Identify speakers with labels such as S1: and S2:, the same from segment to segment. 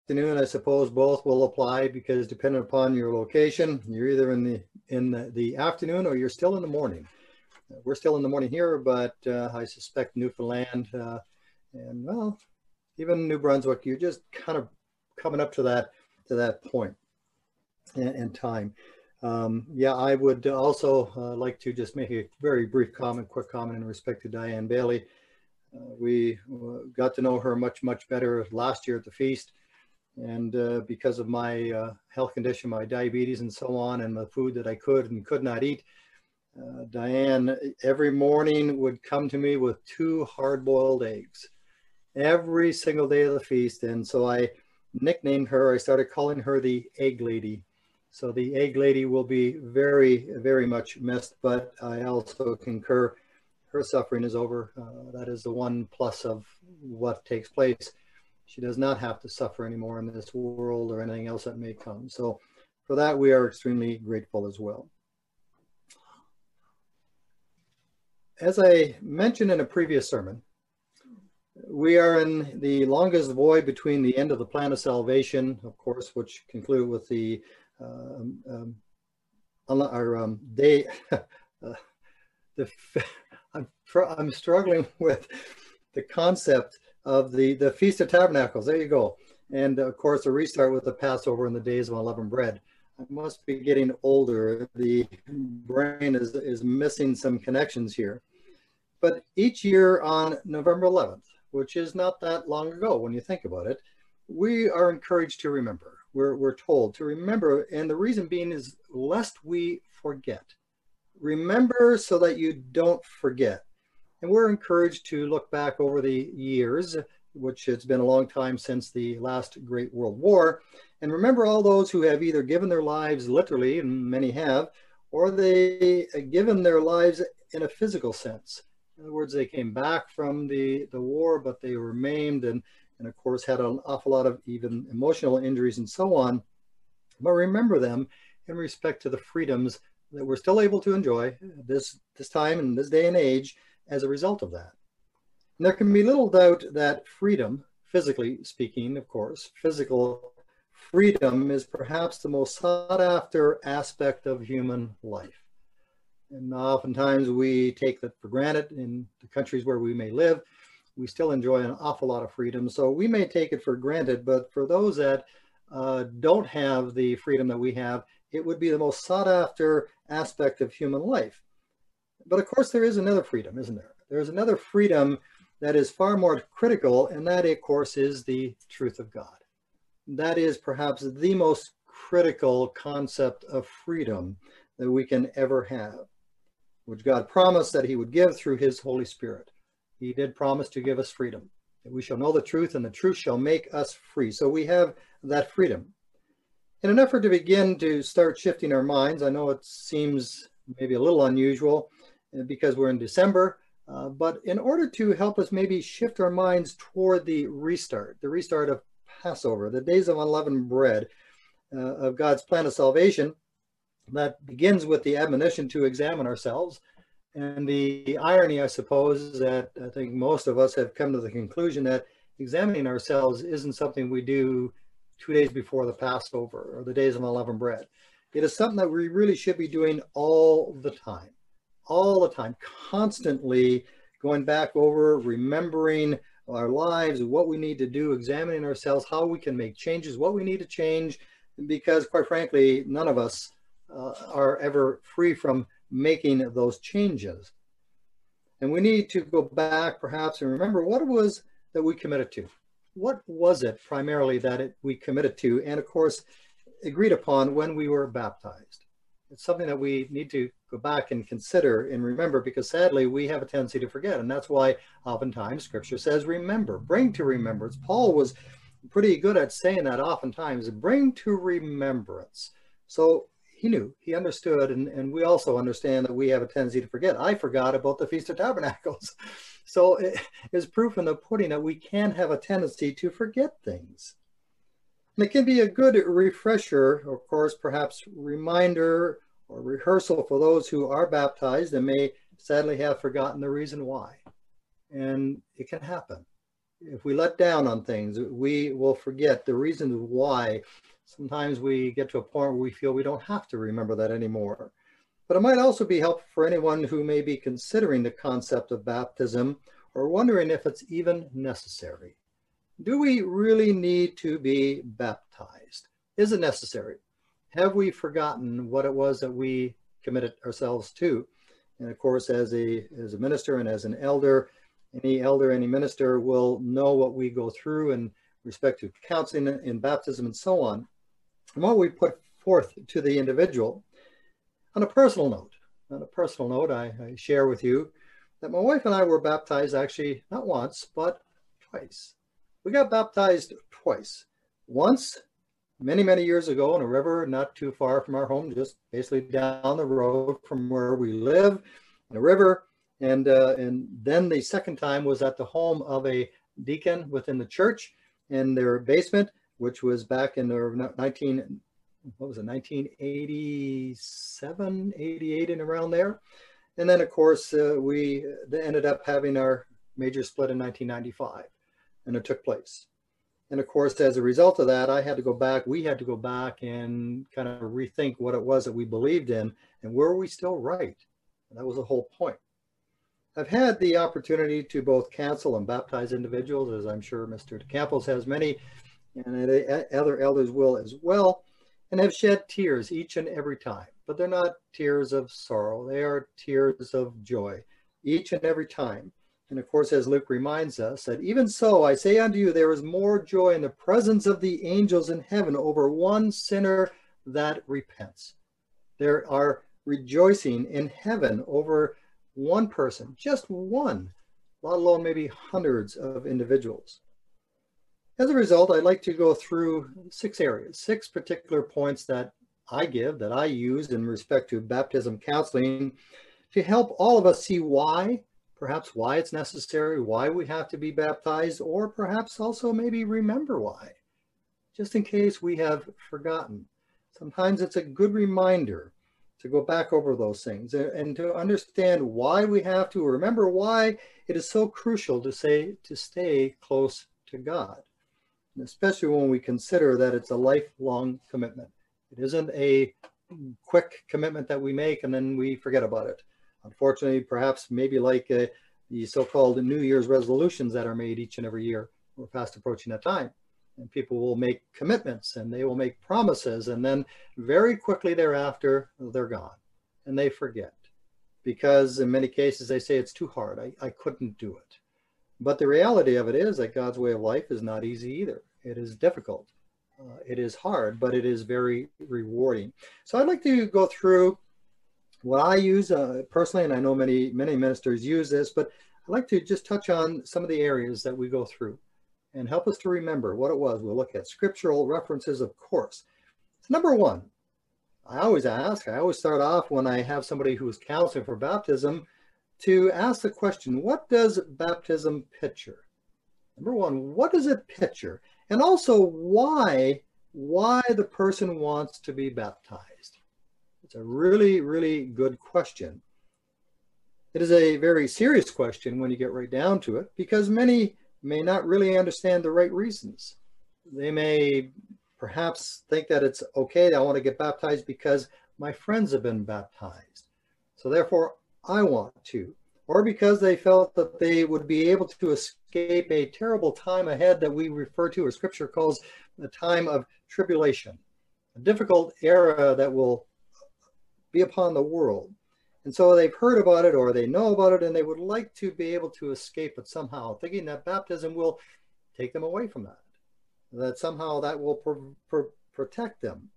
S1: afternoon, I suppose both will apply, because depending upon your location, you're either in the afternoon or you're still in the morning. We're still in the morning here, but I suspect Newfoundland and, well, even New Brunswick, you're just kind of coming up to that point in time. Yeah, I would also like to just make a very brief comment, quick comment in respect to Diane Bailey. We got to know her much, much better last year at the feast. And because of my health condition, my diabetes and so on, and the food that I could and could not eat, Diane every morning would come to me with 2 hard-boiled eggs every single day of the feast. And so I nicknamed her, I started calling her the Egg Lady. So the Egg Lady will be very, very much missed, but I also concur, her suffering is over. That is the one plus of what takes place. She does not have to suffer anymore in this world or anything else that may come. So for that, we are extremely grateful as well. As I mentioned in a previous sermon, we are in the longest void between the end of the plan of salvation, of course, which concluded with the day. I'm struggling with the concept of the Feast of Tabernacles. There you go. And of course, a restart with the Passover and the days of unleavened bread. I must be getting older. The brain is missing some connections here. But each year on November 11th, which is not that long ago when you think about it, we are encouraged to remember. We're told to remember, and the reason being is lest we forget. Remember so that you don't forget. And we're encouraged to look back over the years, which it's been a long time since the last Great World War, and remember all those who have either given their lives literally, and many have, or they given their lives in a physical sense. In other words, they came back from the war, but they were maimed and of course had an awful lot of even emotional injuries and so on. But remember them in respect to the freedoms that we're still able to enjoy this time and this day and age as a result of that. And there can be little doubt that freedom, physically speaking, of course, physical freedom is perhaps the most sought after aspect of human life. And oftentimes we take that for granted in the countries where we may live. We still enjoy an awful lot of freedom. So we may take it for granted, but for those that don't have the freedom that we have, it would be the most sought after aspect of human life. But of course, there is another freedom, isn't there? There's another freedom that is far more critical, and that, of course, is the truth of God. That is perhaps the most critical concept of freedom that we can ever have, which God promised that he would give through his Holy Spirit. He did promise to give us freedom, that we shall know the truth and the truth shall make us free. So we have that freedom. In an effort to begin to start shifting our minds, I know it seems maybe a little unusual because we're in December, but in order to help us maybe shift our minds toward the restart of Passover, the days of unleavened bread, of God's plan of salvation, that begins with the admonition to examine ourselves. And the irony, I suppose, is that I think most of us have come to the conclusion that examining ourselves isn't something we do 2 days before the Passover or the days of unleavened bread. It is something that we really should be doing all the time, constantly going back over, remembering our lives, what we need to do, examining ourselves, how we can make changes, what we need to change, because quite frankly, none of us are ever free from making those changes. And we need to go back perhaps and remember what it was that we committed to. What was it primarily that we committed to, and of course agreed upon when we were baptized? It's something that we need to go back and consider and remember, because sadly we have a tendency to forget. And that's why oftentimes scripture says remember, bring to remembrance. Paul was pretty good at saying that oftentimes, bring to remembrance. So he knew, he understood, and we also understand that we have a tendency to forget. I forgot about the Feast of Tabernacles. So it is proof in the pudding that we can have a tendency to forget things. And it can be a good refresher, of course, perhaps reminder or rehearsal for those who are baptized and may sadly have forgotten the reason why. And it can happen. if we let down on things, we will forget the reasons why. Sometimes we get to a point where we feel we don't have to remember that anymore. But it might also be helpful for anyone who may be considering the concept of baptism or wondering if it's even necessary. Do we really need to be baptized? Is it necessary? Have we forgotten what it was that we committed ourselves to? And of course, as a minister and as an elder, any minister will know what we go through in respect to counseling in baptism and so on, and what we put forth to the individual. On a personal note, I share with you that my wife and I were baptized actually not once, but twice. We got baptized twice. Once, many, many years ago in a river not too far from our home, just basically down the road from where we live, in a river. And then the second time was at the home of a deacon within the church in their basement, which was back in the 1987, 88, and around there. And then, of course, we ended up having our major split in 1995, and it took place. And of course, as a result of that, we had to go back and kind of rethink what it was that we believed in, and were we still right? And that was the whole point. I've had the opportunity to both counsel and baptize individuals, as I'm sure Mr. Campos has many, and other elders will as well, and have shed tears each and every time. But they're not tears of sorrow. They are tears of joy each and every time. And of course, as Luke reminds us, that even so, I say unto you, there is more joy in the presence of the angels in heaven over one sinner that repents. There are rejoicing in heaven over one person, just one, let alone maybe hundreds of individuals. As a result, I'd like to go through 6 areas, 6 particular points that I use in respect to baptism counseling to help all of us see perhaps why it's necessary, why we have to be baptized, or perhaps also maybe remember why, just in case we have forgotten. Sometimes it's a good reminder to go back over those things and to understand why we have to, remember why it is so crucial to stay close to God. And especially when we consider that it's a lifelong commitment. It isn't a quick commitment that we make and then we forget about it. Unfortunately, perhaps maybe like the so-called New Year's resolutions that are made each and every year. We're fast approaching that time. And people will make commitments and they will make promises, and then very quickly thereafter, they're gone and they forget. Because in many cases they say it's too hard, I couldn't do it. But the reality of it is that God's way of life is not easy either. It is difficult. It is hard, but it is very rewarding. So I'd like to go through what I use personally, and I know many ministers use this, but I'd like to just touch on some of the areas that we go through and help us to remember what it was. We'll look at scriptural references, of course. So number 1, I always start off when I have somebody who's counseling for baptism to ask the question, what does baptism picture? Number 1, what does it picture? And also why the person wants to be baptized. It's a really, really good question. It is a very serious question when you get right down to it, because many may not really understand the right reasons. They may perhaps think that it's okay, I want to get baptized because my friends have been baptized, so therefore I want to. Or because they felt that they would be able to escape a terrible time ahead that we refer to, or Scripture calls, the time of tribulation, a difficult era that will be upon the world. And so they've heard about it or they know about it, and they would like to be able to escape it somehow, thinking that baptism will take them away from that somehow that will protect them.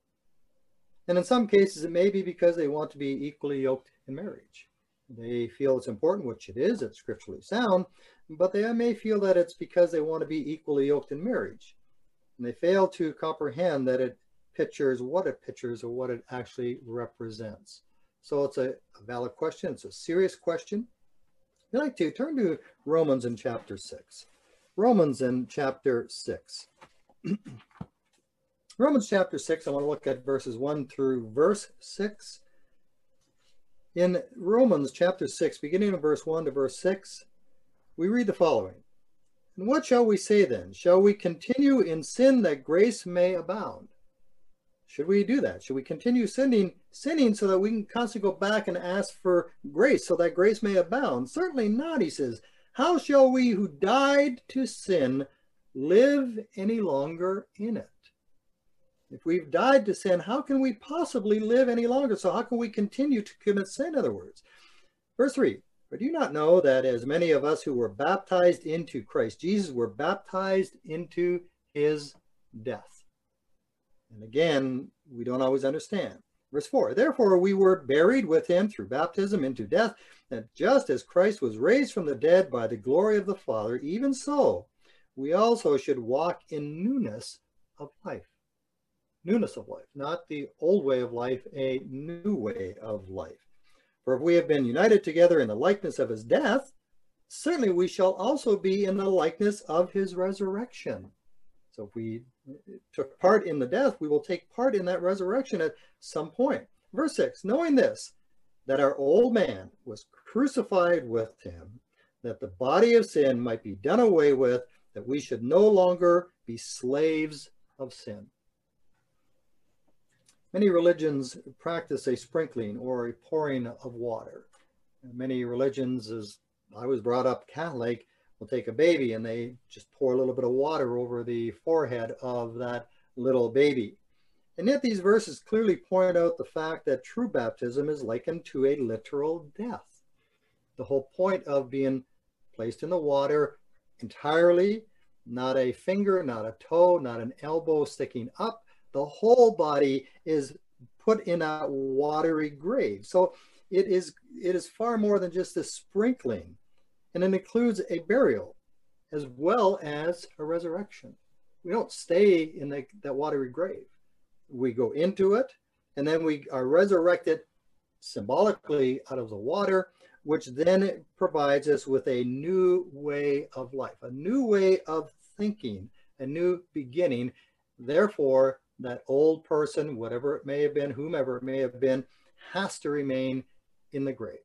S1: And in some cases, it may be because they want to be equally yoked in marriage. They feel it's important, which it is, it's scripturally sound, but they may feel that it's because they want to be equally yoked in marriage. And they fail to comprehend that it pictures what it pictures or what it actually represents. So it's a valid question. It's a serious question. I'd like to turn to Romans in chapter 6. Romans in chapter 6. Romans chapter 6, I want to look at verses 1 through verse 6. In Romans chapter 6, beginning of verse 1 to verse 6, we read the following. And what shall we say then? Shall we continue in sin that grace may abound? Should we do that? Should we continue sinning so that we can constantly go back and ask for grace so that grace may abound? Certainly not, he says. How shall we who died to sin live any longer in it? If we've died to sin, how can we possibly live any longer? So how can we continue to commit sin, in other words? Verse 3, but do you not know that as many of us who were baptized into Christ Jesus were baptized into his death? And again, we don't always understand. Verse 4, therefore we were buried with him through baptism into death, that just as Christ was raised from the dead by the glory of the Father, even so we also should walk in newness of life. Newness of life, not the old way of life, a new way of life. For if we have been united together in the likeness of his death, certainly we shall also be in the likeness of his resurrection. So if we took part in the death, we will take part in that resurrection at some point. Verse 6, knowing this, that our old man was crucified with him, that the body of sin might be done away with, that we should no longer be slaves of sin. Many religions practice a sprinkling or a pouring of water. Many religions, as I was brought up Catholic, will take a baby and they just pour a little bit of water over the forehead of that little baby. And yet these verses clearly point out the fact that true baptism is likened to a literal death. The whole point of being placed in the water entirely, not a finger, not a toe, not an elbow sticking up, the whole body is put in a watery grave. So it is far more than just a sprinkling. And it includes a burial as well as a resurrection. We don't stay in that watery grave. We go into it, and then we are resurrected symbolically out of the water, which then provides us with a new way of life, a new way of thinking, a new beginning. Therefore, that old person, whatever it may have been, whomever it may have been, has to remain in the grave.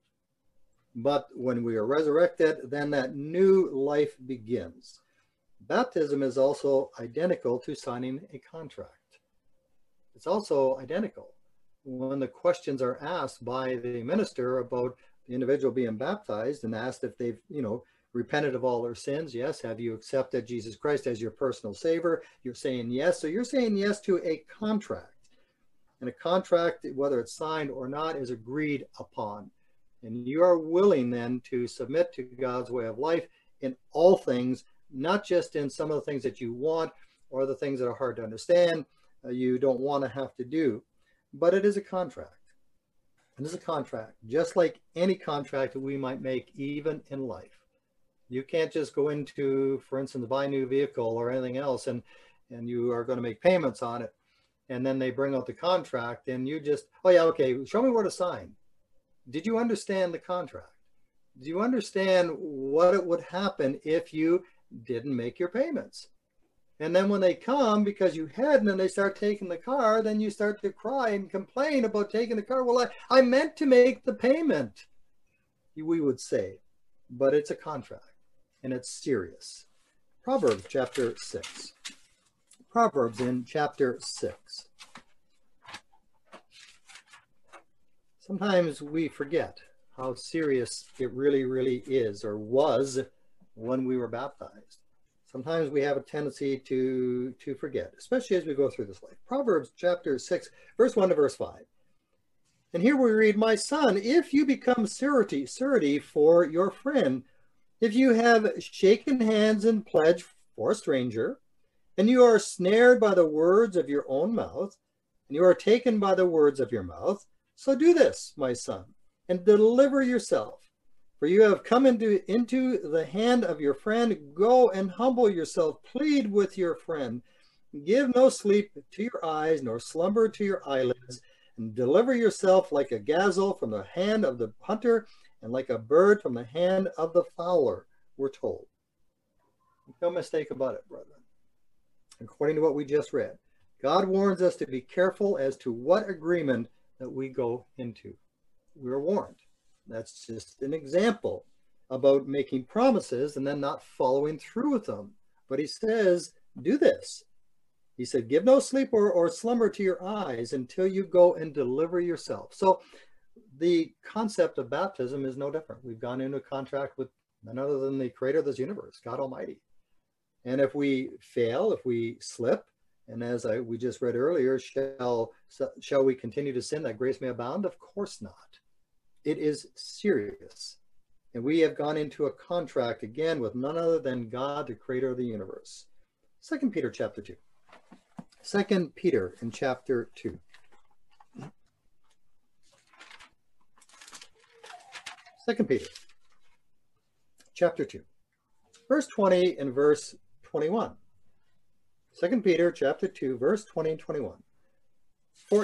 S1: But when we are resurrected, then that new life begins. Baptism is also identical to signing a contract. It's also identical. When the questions are asked by the minister about the individual being baptized and asked if they've, repented of all their sins, yes. Have you accepted Jesus Christ as your personal savior? You're saying yes. So you're saying yes to a contract. And a contract, whether it's signed or not, is agreed upon. And you are willing then to submit to God's way of life in all things, not just in some of the things that you want or the things that are hard to understand, you don't want to have to do. But it is a contract. It is a contract, just like any contract that we might make even in life. You can't just go into, for instance, buy a new vehicle or anything else, and you are going to make payments on it. And then they bring out the contract and you just, oh yeah, okay, show me where to sign. Did you understand the contract? Do you understand what it would happen if you didn't make your payments? And then when they come because you hadn't and they start taking the car, then you start to cry and complain about taking the car. Well, I meant to make the payment, we would say, but it's a contract and it's serious. Proverbs chapter 6. Proverbs in chapter 6. Sometimes we forget how serious it really, really is or was when we were baptized. Sometimes we have a tendency to forget, especially as we go through this life. Proverbs chapter 6, verse 1 to verse 5. And here we read, my son, if you become surety for your friend, if you have shaken hands in pledge for a stranger, and you are snared by the words of your own mouth, and you are taken by the words of your mouth, so do this, my son, and deliver yourself. For you have come into the hand of your friend. Go and humble yourself. Plead with your friend. Give no sleep to your eyes, nor slumber to your eyelids, and deliver yourself like a gazelle from the hand of the hunter, and like a bird from the hand of the fowler, we're told. No mistake about it, brethren. According to what we just read, God warns us to be careful as to what agreement that we go into. We're warned. That's just an example. about making promises and then not following through with them. But he says, do this. He said, give no sleep or slumber to your eyes until you go and deliver yourself. So the concept of baptism is no different. We've gone into a contract with none other than the creator of this universe, God Almighty. And if we fail, if we slip, and as we just read earlier, shall we continue to sin that grace may abound? Of course not. It is serious. And we have gone into a contract again with none other than God, the creator of the universe. 2 Peter chapter 2. 2 Peter in chapter 2. 2 Peter chapter 2. Verse 20 and verse 21. 2 Peter chapter 2, verse 20 and 21. For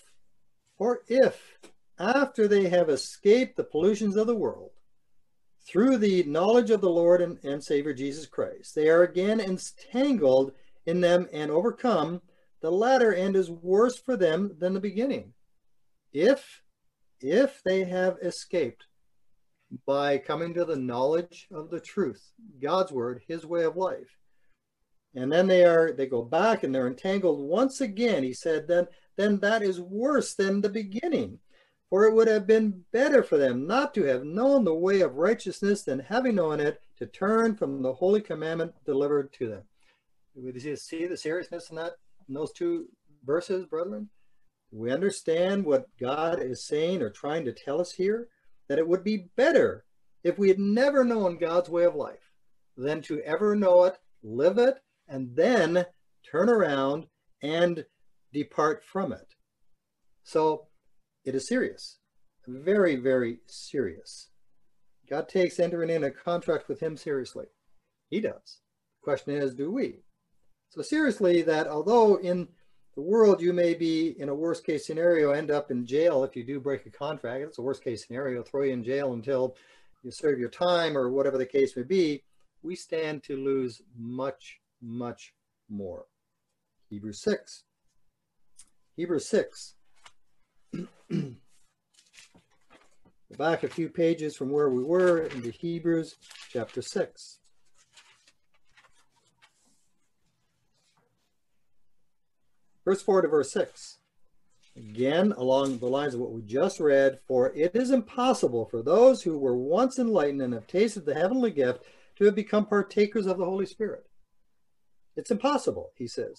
S1: if after they have escaped the pollutions of the world, through the knowledge of the Lord and Savior Jesus Christ, they are again entangled in them and overcome, the latter end is worse for them than the beginning. If they have escaped by coming to the knowledge of the truth, God's word, his way of life, and then they go back and they're entangled once again, he said, then that is worse than the beginning. For it would have been better for them not to have known the way of righteousness than having known it, to turn from the holy commandment delivered to them. Do you see the seriousness in those two verses, brethren? Do we understand what God is saying or trying to tell us here? That it would be better if we had never known God's way of life than to ever know it, live it, and then turn around and depart from it. So it is serious, very, very serious. God takes entering in a contract with him seriously. He does. The question is, do we? So seriously, that although in the world you may be in a worst case scenario, end up in jail if you do break a contract. It's a worst case scenario, throw you in jail until you serve your time or whatever the case may be. We stand to lose much, much more. Hebrews 6. Hebrews 6. Go back a few pages from where we were into Hebrews chapter 6. Verse 4 to verse 6. Again, along the lines of what we just read, for it is impossible for those who were once enlightened and have tasted the heavenly gift to have become partakers of the Holy Spirit. It's impossible, he says.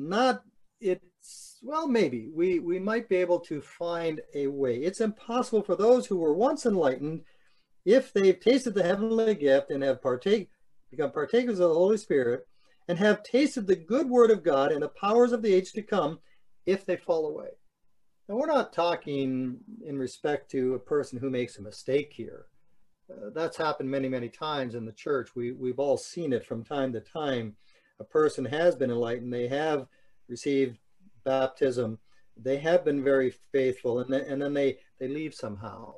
S1: Maybe we might be able to find a way. It's impossible for those who were once enlightened, if they've tasted the heavenly gift and have become partakers of the Holy Spirit, and have tasted the good word of God and the powers of the age to come, if they fall away. Now, we're not talking in respect to a person who makes a mistake here. That's happened many, many times in the church. We've all seen it from time to time. A person has been enlightened. They have received baptism. They have been very faithful, and then they leave somehow.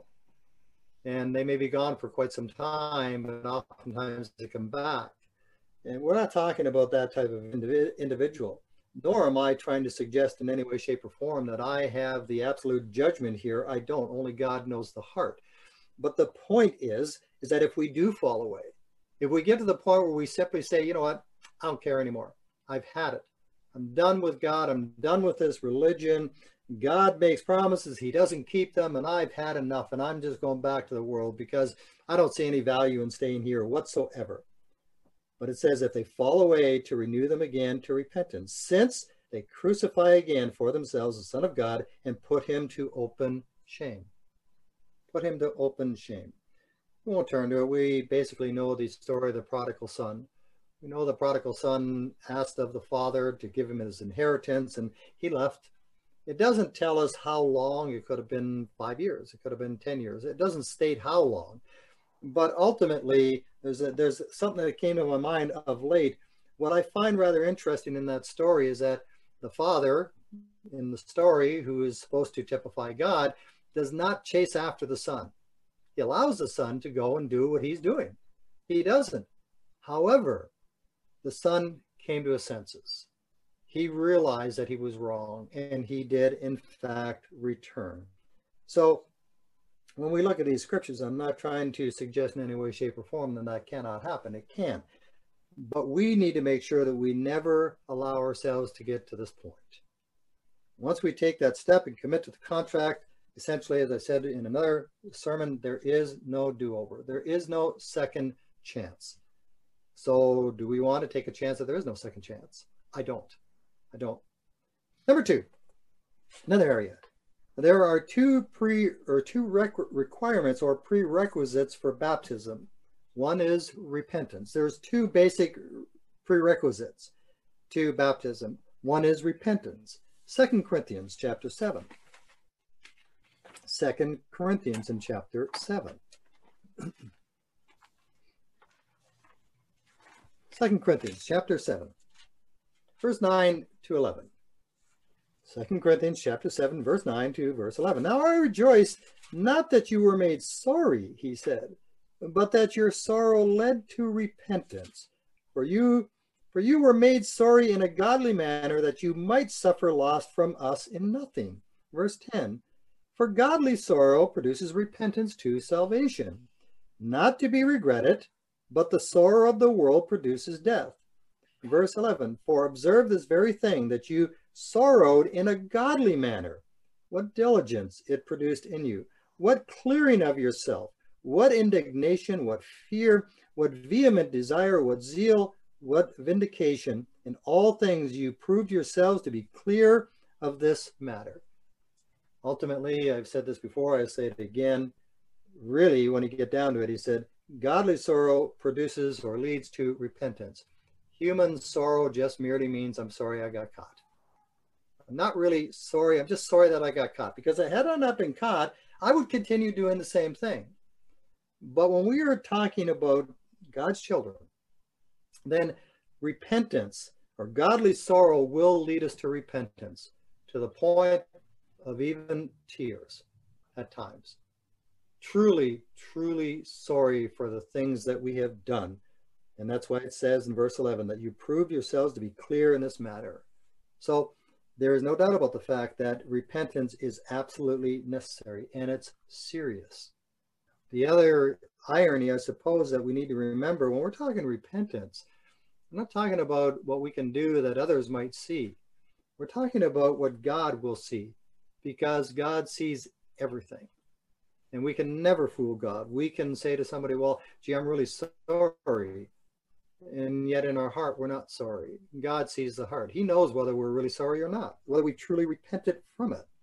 S1: And they may be gone for quite some time, but oftentimes they come back. And we're not talking about that type of individual, nor am I trying to suggest in any way, shape, or form that I have the absolute judgment here. I don't. Only God knows the heart. But the point is that if we do fall away, if we get to the point where we simply say, you know what, I don't care anymore. I've had it. I'm done with God. I'm done with this religion. God makes promises. He doesn't keep them, and I've had enough, and I'm just going back to the world because I don't see any value in staying here whatsoever. But it says, if they fall away, to renew them again to repentance, since they crucify again for themselves the Son of God and put him to open shame. Put him to open shame. We won't turn to it. We basically know the story of the prodigal son. We know the prodigal son asked of the father to give him his inheritance, and he left. It doesn't tell us how long. It could have been 5 years. It could have been 10 years. It doesn't state how long. But ultimately, there's something that came to my mind of late. What I find rather interesting in that story is that the father in the story, who is supposed to typify God, does not chase after the son. He allows the son to go and do what he's doing. He doesn't. However, the son came to his senses. He realized that he was wrong, and he did, in fact, return. So when we look at these scriptures, I'm not trying to suggest in any way, shape, or form that that cannot happen. It can. But we need to make sure that we never allow ourselves to get to this point. Once we take that step and commit to the contract, essentially, as I said in another sermon, there is no do-over. There is no second chance. So do we want to take a chance that there is no second chance? I don't. Number two, another area. There are two requirements or prerequisites for baptism. One is repentance. There's two basic prerequisites to baptism. One is repentance. 2 Corinthians chapter 7. 2 Corinthians in chapter 7. 2 Corinthians chapter 7, verse 9 to 11. 2 Corinthians chapter 7, verse 9 to verse 11. Now I rejoice not that you were made sorry, he said, but that your sorrow led to repentance. For you were made sorry in a godly manner, that you might suffer loss from us in nothing. Verse 10. For godly sorrow produces repentance to salvation, not to be regretted, but the sorrow of the world produces death. Verse 11. For observe this very thing, that you sorrowed in a godly manner. What diligence it produced in you, what clearing of yourself, what indignation, what fear, what vehement desire, what zeal, what vindication. In all things you proved yourselves to be clear of this matter. Ultimately, I've said this before, I say it again, really, when you get down to it, he said, godly sorrow produces or leads to repentance. Human sorrow just merely means, I'm sorry I got caught. I'm not really sorry, I'm just sorry that I got caught, because had I not been caught, I would continue doing the same thing. But when we are talking about God's children, then repentance or godly sorrow will lead us to repentance, to the point of even tears at times. Truly, truly sorry for the things that we have done. And that's why it says in verse 11 that you prove yourselves to be clear in this matter. So there is no doubt about the fact that repentance is absolutely necessary, and it's serious. The other irony, I suppose, that we need to remember when we're talking repentance, I'm not talking about what we can do that others might see. We're talking about what God will see, because God sees everything. And we can never fool God. We can say to somebody, well, gee, I'm really sorry. And yet in our heart, we're not sorry. God sees the heart. He knows whether we're really sorry or not, whether we truly repented from it.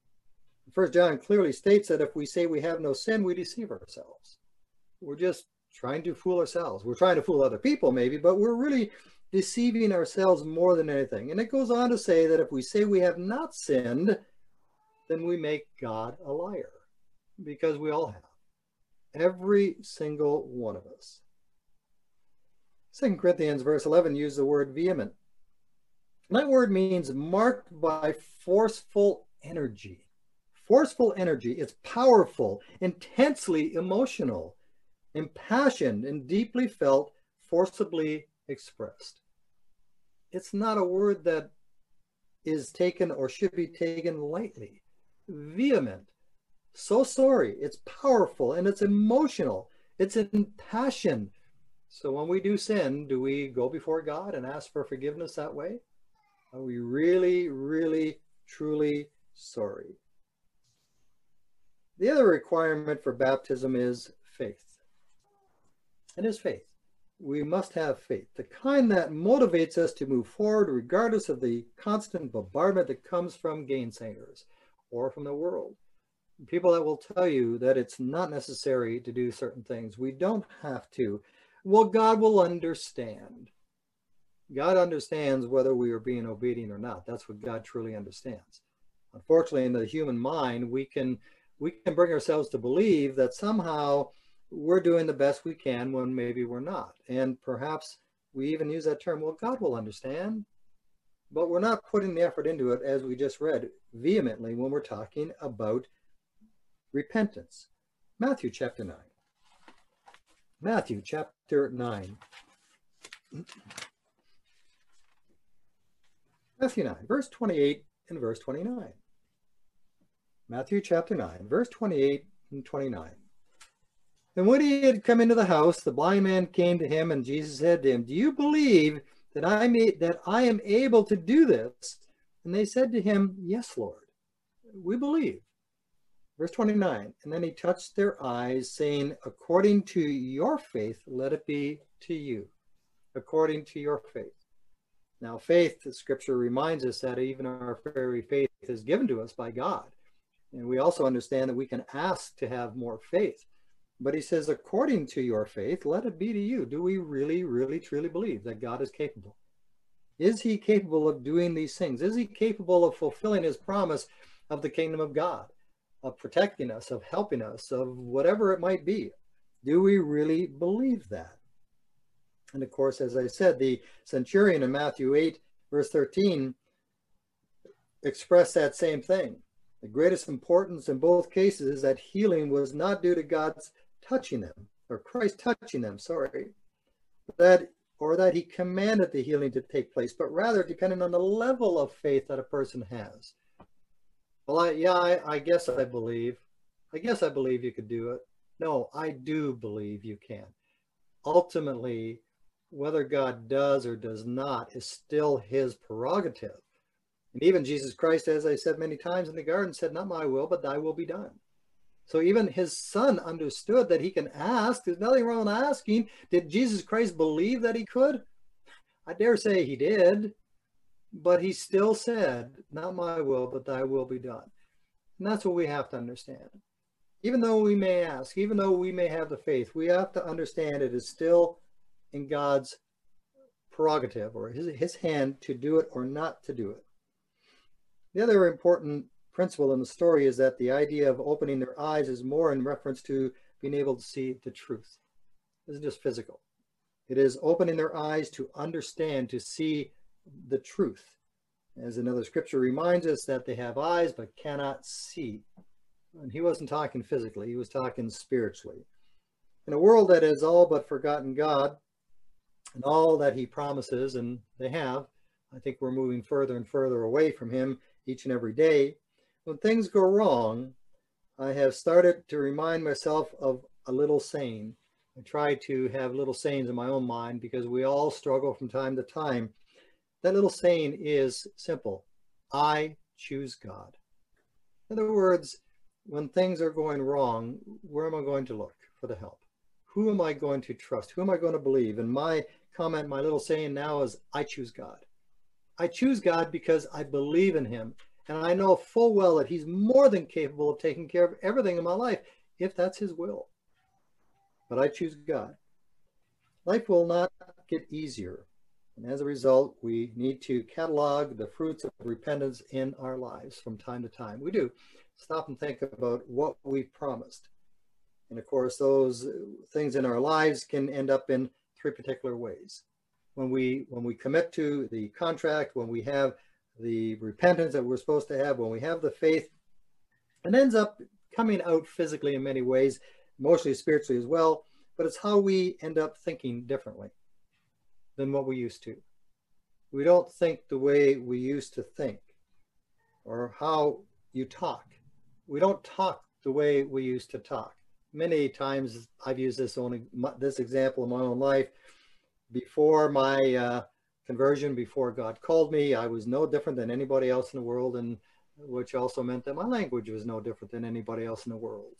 S1: 1 John clearly states that if we say we have no sin, we deceive ourselves. We're just trying to fool ourselves. We're trying to fool other people maybe, but we're really deceiving ourselves more than anything. And it goes on to say that if we say we have not sinned, then we make God a liar, because we all have. Every single one of us. 2 Corinthians verse 11 uses the word vehement. And that word means marked by forceful energy. Forceful energy. It's powerful, intensely emotional, impassioned, and deeply felt, forcibly expressed. It's not a word that is taken or should be taken lightly. Vehement. So sorry. It's powerful and it's emotional. It's impassioned. So when we do sin, do we go before God and ask for forgiveness that way? Are we really, really, truly sorry? The other requirement for baptism is faith. It is faith. We must have faith, the kind that motivates us to move forward regardless of the constant bombardment that comes from gainsayers or from the world. People that will tell you that it's not necessary to do certain things. We don't have to. Well, God will understand. God understands whether we are being obedient or not. That's what God truly understands. Unfortunately, in the human mind, we can bring ourselves to believe that somehow we're doing the best we can when maybe we're not. And perhaps we even use that term, well, God will understand. But we're not putting the effort into it, as we just read, vehemently when we're talking about repentance. Matthew chapter 9. Matthew chapter 9. Matthew 9, verse 28 and verse 29. Matthew chapter 9, verse 28 and 29. And when he had come into the house, the blind man came to him, and Jesus said to him, "Do you believe that I am able to do this?" And they said to him, "Yes, Lord, we believe." Verse 29, and then he touched their eyes, saying, "According to your faith, let it be to you." According to your faith. Now, faith, the scripture reminds us that even our very faith is given to us by God. And we also understand that we can ask to have more faith. But he says, according to your faith, let it be to you. Do we really, really, truly believe that God is capable? Is he capable of doing these things? Is he capable of fulfilling his promise of the kingdom of God, of protecting us, of helping us, of whatever it might be? Do we really believe that? And of course, as I said, the centurion in Matthew 8, verse 13, expressed that same thing. The greatest importance in both cases is that healing was not due to God's touching them, or Christ touching them, or that he commanded the healing to take place, but rather depending on the level of faith that a person has. Well, I guess I believe. I guess I believe you could do it. No, I do believe you can. Ultimately, whether God does or does not is still his prerogative. And even Jesus Christ, as I said many times in the garden, said, "Not my will, but thy will be done." So even his son understood that he can ask. There's nothing wrong with asking. Did Jesus Christ believe that he could? I dare say he did. But he still said, "Not my will, but thy will be done." And that's what we have to understand. Even though we may ask, even though we may have the faith, we have to understand it is still in God's prerogative, or his hand, to do it or not to do it. The other important principle in the story is that the idea of opening their eyes is more in reference to being able to see the truth. It isn't just physical. It is opening their eyes to understand, to see the truth. As another scripture reminds us, that they have eyes but cannot see. And he wasn't talking physically, he was talking spiritually. In a world that has all but forgotten God and all that he promises, and they have, I think we're moving further and further away from him each and every day. When things go wrong, I have started to remind myself of a little saying. I try to have little sayings in my own mind because we all struggle from time to time. That little saying is simple: I choose God. In other words, when things are going wrong, where am I going to look for the help? Who am I going to trust? Who am I going to believe? And my comment, my little saying now is, I choose God. I choose God because I believe in him. And I know full well that he's more than capable of taking care of everything in my life, if that's his will. But I choose God. Life will not get easier. And as a result, we need to catalog the fruits of repentance in our lives from time to time. We do. Stop and think about what we've promised. And of course, those things in our lives can end up in three particular ways. When we commit to the contract, when we have the repentance that we're supposed to have, when we have the faith, it ends up coming out physically in many ways, mostly spiritually as well, but it's how we end up thinking differently than what we used to. We don't think the way we used to think, or how you talk. We don't talk the way we used to talk. Many times I've used this example in my own life. Before my conversion, before God called me, I was no different than anybody else in the world, and which also meant that my language was no different than anybody else in the world.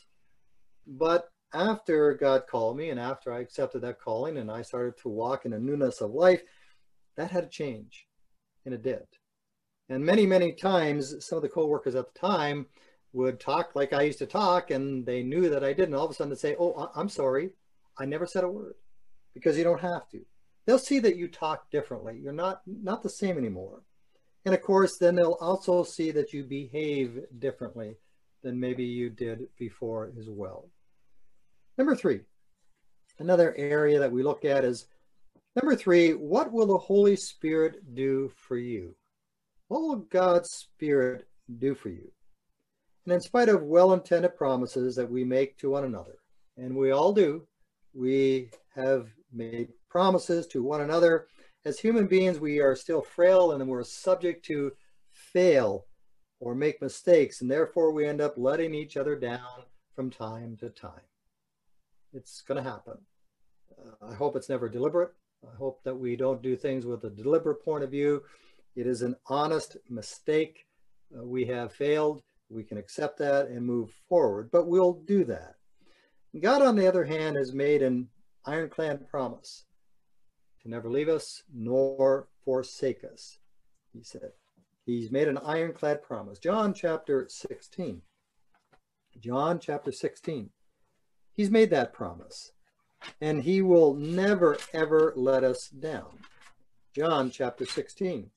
S1: But after God called me, and after I accepted that calling and I started to walk in a newness of life, that had to change, and it did. And many, many times, some of the co-workers at the time would talk like I used to talk, and they knew that I didn't. All of a sudden they'd say, "Oh, I'm sorry, I never said a word," because you don't have to. They'll see that you talk differently. You're not the same anymore. And of course, then they'll also see that you behave differently than maybe you did before as well. Number three, another area that we look at is, number three, what will the Holy Spirit do for you? What will God's Spirit do for you? And in spite of well-intended promises that we make to one another, and we all do, we have made promises to one another. As human beings, we are still frail, and we're subject to fail or make mistakes, and therefore we end up letting each other down from time to time. It's going to happen. I hope it's never deliberate. I hope that we don't do things with a deliberate point of view. It is an honest mistake. We have failed. We can accept that and move forward, but we'll do that. God, on the other hand, has made an ironclad promise to never leave us nor forsake us, he said. He's made an ironclad promise. John chapter 16. John chapter 16. He's made that promise, and he will never, ever let us down. John chapter 16.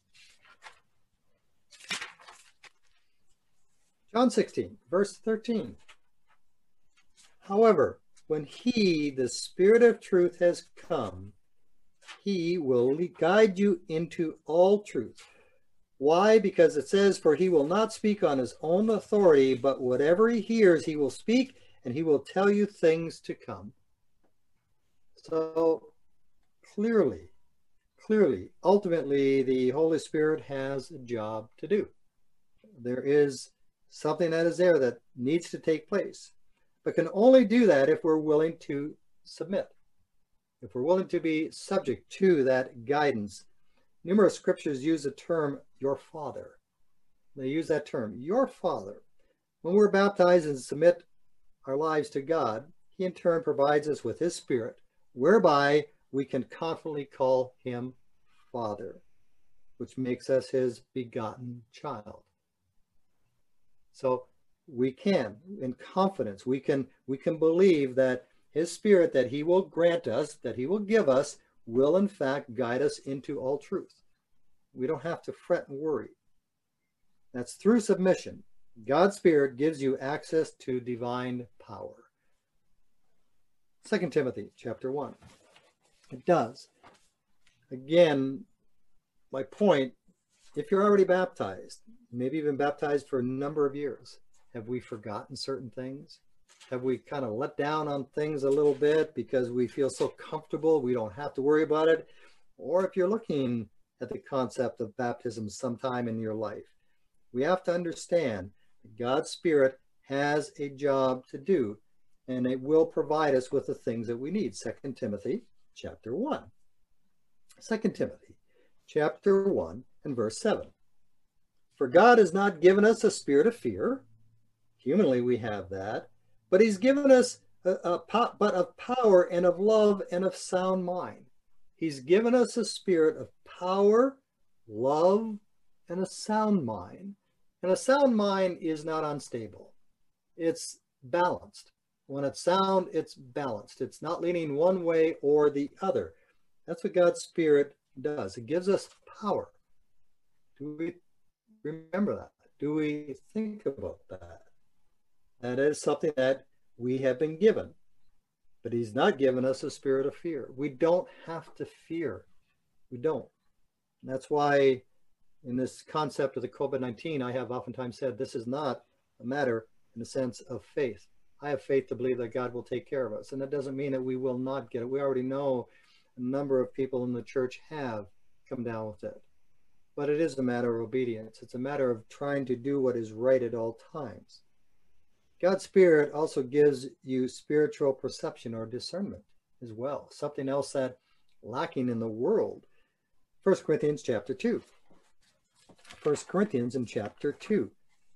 S1: John 16, verse 13. However, when he, the Spirit of truth, has come, he will guide you into all truth. Why? Because it says, for he will not speak on his own authority, but whatever he hears, he will speak, and he will tell you things to come. So clearly, ultimately, the Holy Spirit has a job to do. There is something that is there that needs to take place, but can only do that if we're willing to submit, if we're willing to be subject to that guidance. Numerous scriptures use the term, your Father. They use that term, your Father. When we're baptized and submit our lives to God, he in turn provides us with his Spirit, whereby we can confidently call him Father, which makes us his begotten child. So we can, in confidence, we can believe that his Spirit that he will grant us, that he will give us, will in fact guide us into all truth. We don't have to fret and worry. That's through submission. God's Spirit gives you access to divine power. 2 Timothy chapter 1. It does. Again, my point, if you're already baptized, maybe you've been baptized for a number of years, have we forgotten certain things? Have we kind of let down on things a little bit because we feel so comfortable we don't have to worry about it? Or if you're looking at the concept of baptism sometime in your life, we have to understand that God's Spirit has a job to do, and it will provide us with the things that we need. 2 Timothy chapter 1. 2 Timothy chapter 1 and verse 7. For God has not given us a spirit of fear. Humanly we have that. But he's given us but of power and of love and of sound mind. He's given us a spirit of power, love, and a sound mind. And a sound mind is not unstable. It's balanced. When it's sound, it's balanced. It's not leaning one way or the other. That's what God's Spirit does. It gives us power. Do we remember that? Do we think about that? That is something that we have been given. But he's not given us a spirit of fear. We don't have to fear. We don't. And that's why in this concept of the COVID-19, I have oftentimes said this is not a matter in the sense of faith. I have faith to believe that God will take care of us. And that doesn't mean that we will not get it. We already know a number of people in the church have come down with it. But it is a matter of obedience. It's a matter of trying to do what is right at all times. God's Spirit also gives you spiritual perception or discernment as well. Something else that lacking in the world. 1 Corinthians chapter 2. 1 Corinthians in chapter 2.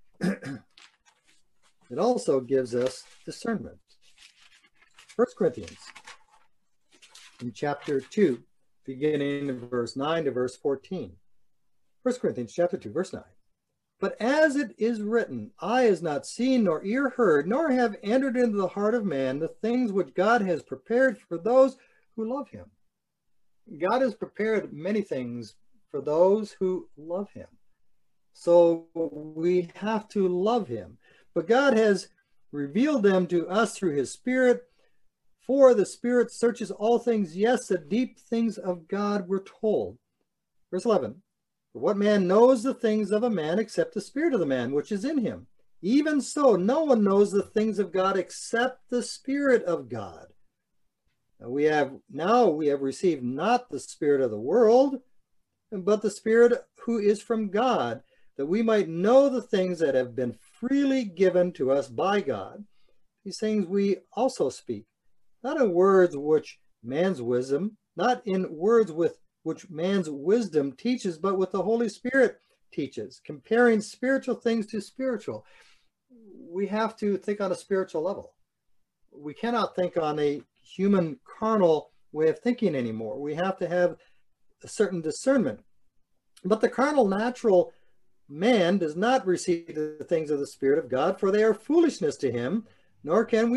S1: It also gives us discernment. 1 Corinthians in chapter 2, beginning in verse 9 to verse 14. 1 Corinthians chapter 2, verse 9. But as it is written, eye has not seen, nor ear heard, nor have entered into the heart of man the things which God has prepared for those who love him. God has prepared many things for those who love him. So we have to love him. But God has revealed them to us through his Spirit. For the Spirit searches all things. Yes, the deep things of God we're told. Verse 11. For what man knows the things of a man except the spirit of the man which is in him? Even so, no one knows the things of God except the Spirit of God. We have received not the spirit of the world, but the Spirit who is from God, that we might know the things that have been freely given to us by God. these things we also speak, not in words which man's wisdom, not in words with which man's wisdom teaches, but with the Holy Spirit teaches, comparing spiritual things to spiritual. We have to think on a spiritual level. We cannot think on a human carnal way of thinking anymore. We have to have a certain discernment. But the carnal natural man does not receive the things of the Spirit of God, for they are foolishness to him, nor can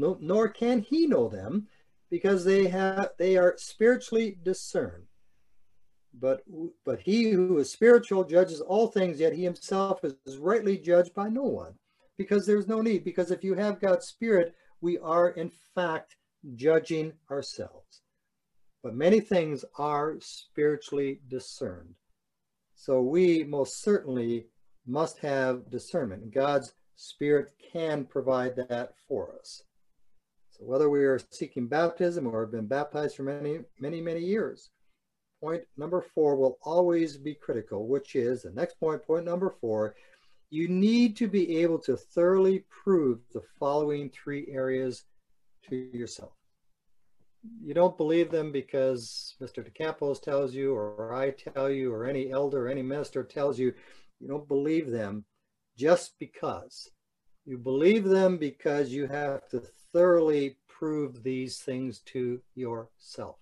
S1: he know them, because they are spiritually discerned. But he who is spiritual judges all things, yet he himself is rightly judged by no one, because there's no need. Because if you have God's Spirit, we are in fact judging ourselves. But many things are spiritually discerned. So we most certainly must have discernment. God's Spirit can provide that for us. So whether we are seeking baptism or have been baptized for many years, point number 4 will always be critical, which is the next point, point number 4. You need to be able to thoroughly prove the following 3 areas to yourself. You don't believe them because Mr. De Campos tells you, or I tell you, or any elder, or any minister tells you. You don't believe them just because. You believe them because you have to thoroughly prove these things to yourself.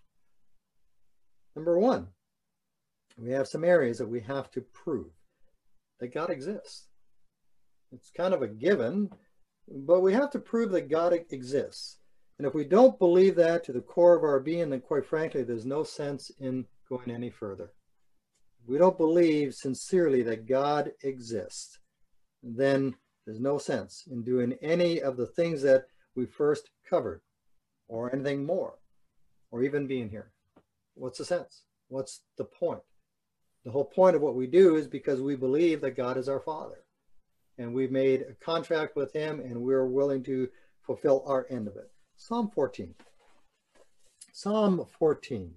S1: Number 1, we have some areas that we have to prove that God exists. It's kind of a given, but we have to prove that God exists. And if we don't believe that to the core of our being, then quite frankly, there's no sense in going any further. If we don't believe sincerely that God exists, then there's no sense in doing any of the things that we first covered, or anything more, or even being here. What's the sense? What's the point? The whole point of what we do is because we believe that God is our Father, and we've made a contract with him, and we're willing to fulfill our end of it. Psalm 14. Psalm 14.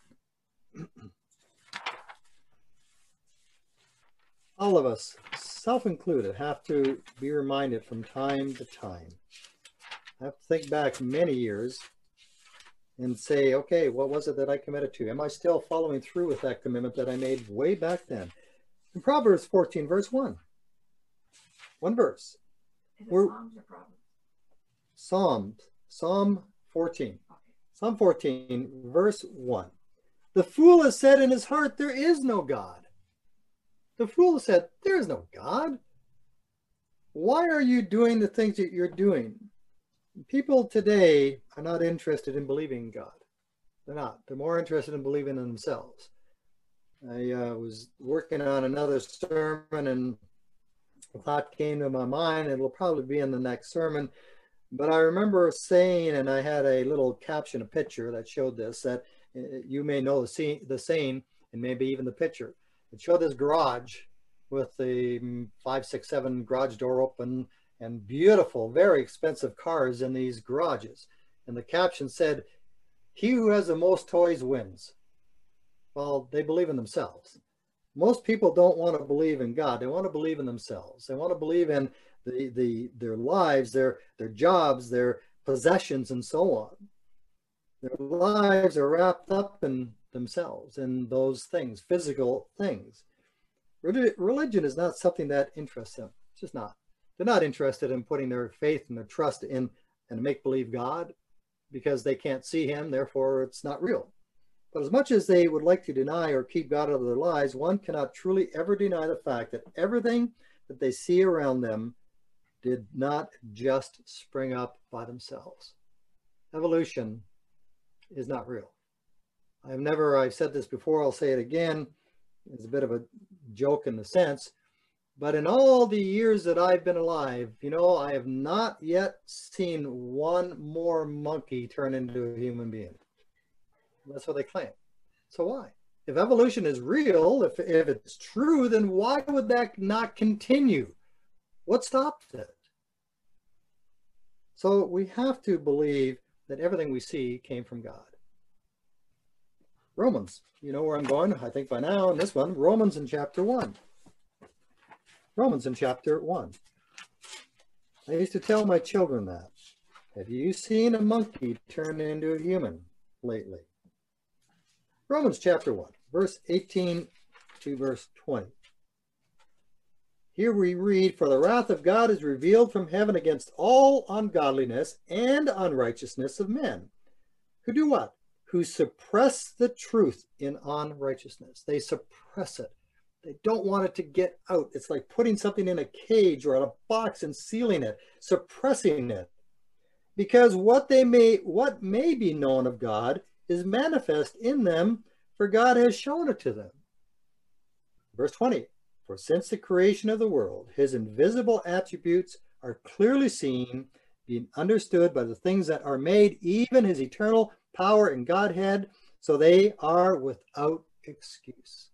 S1: All of us, self-included, have to be reminded from time to time. I have to think back many years and say, okay, what was it that I committed to? Am I still following through with that commitment that I made way back then? In Proverbs 14, verse 1. One verse. Psalm 14. Okay. Psalm 14, verse 1. The fool has said in his heart, there is no God. The fool has said, there is no God. Why are you doing the things that you're doing? People today are not interested in believing in God. They're not. They're more interested in believing in themselves. I was working on another sermon, and a thought came to my mind. It'll probably be in the next sermon. But I remember saying, and I had a little caption, a picture that showed this, that you may know the saying, and maybe even the picture. It showed this garage with the 5, 6, 7 garage door open, and beautiful, very expensive cars in these garages. And the caption said, he who has the most toys wins. Well, they believe in themselves. Most people don't want to believe in God. They want to believe in themselves. They want to believe in their lives, their jobs, their possessions, and so on. Their lives are wrapped up in themselves, in those things, physical things. Religion is not something that interests them. It's just not. They're not interested in putting their faith and their trust in a make-believe God, because they can't see him, therefore it's not real. But as much as they would like to deny or keep God out of their lives, one cannot truly ever deny the fact that everything that they see around them did not just spring up by themselves. Evolution is not real. I've said this before, I'll say it again. It's a bit of a joke in the sense, but in all the years that I've been alive, I have not yet seen one more monkey turn into a human being. That's what they claim. So why? If evolution is real, if it's true, then why would that not continue? What stops it? So we have to believe that everything we see came from God. Romans, you know where I'm going, I think by now in this one, Romans in chapter 1. Romans in chapter 1. I used to tell my children that. Have you seen a monkey turn into a human lately? Romans chapter 1, verse 18 to verse 20. Here we read, "For the wrath of God is revealed from heaven against all ungodliness and unrighteousness of men." Who do what? Who suppress the truth in unrighteousness. They suppress it. They don't want it to get out. It's like putting something in a cage or in a box and sealing it, suppressing it. Because what may be known of God is manifest in them, for God has shown it to them. Verse 20, "For since the creation of the world, his invisible attributes are clearly seen, being understood by the things that are made, even his eternal power and Godhead, so they are without excuse."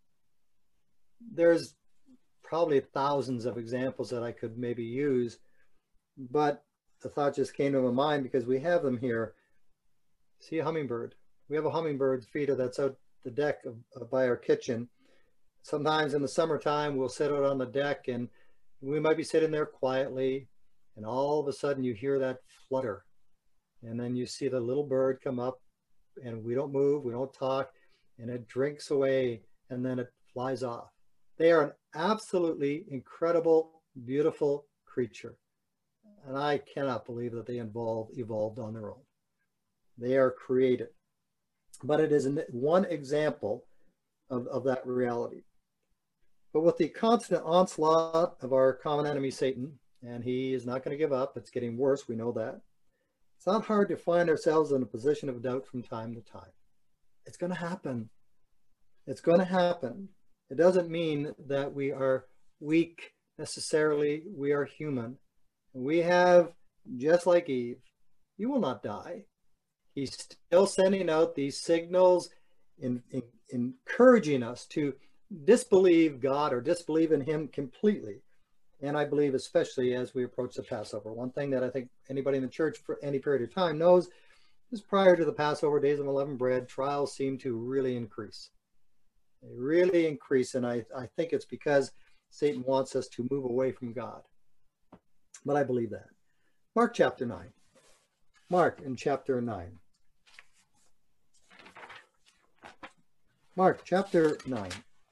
S1: There's probably thousands of examples that I could maybe use, but the thought just came to my mind because we have them here. See a hummingbird. We have a hummingbird feeder that's out the deck by our kitchen. Sometimes in the summertime, we'll sit out on the deck and we might be sitting there quietly, and all of a sudden you hear that flutter. And then you see the little bird come up, and we don't move, we don't talk, and it drinks away, and then it flies off. They are an absolutely incredible, beautiful creature. And I cannot believe that they evolved on their own. They are created. But it is one example of that reality. But with the constant onslaught of our common enemy, Satan, and he is not going to give up, it's getting worse, we know that. It's not hard to find ourselves in a position of doubt from time to time. It's going to happen. It's going to happen. It doesn't mean that we are weak necessarily. We are human. We have, just like Eve, you will not die. He's still sending out these signals, encouraging us to disbelieve God or disbelieve in him completely. And I believe especially as we approach the Passover. One thing that I think anybody in the church for any period of time knows is prior to the Passover, days of unleavened bread, trials seem to really increase. They really increase, and I think it's because Satan wants us to move away from God. But I believe that. Mark chapter 9. Mark in chapter 9. Mark chapter 9.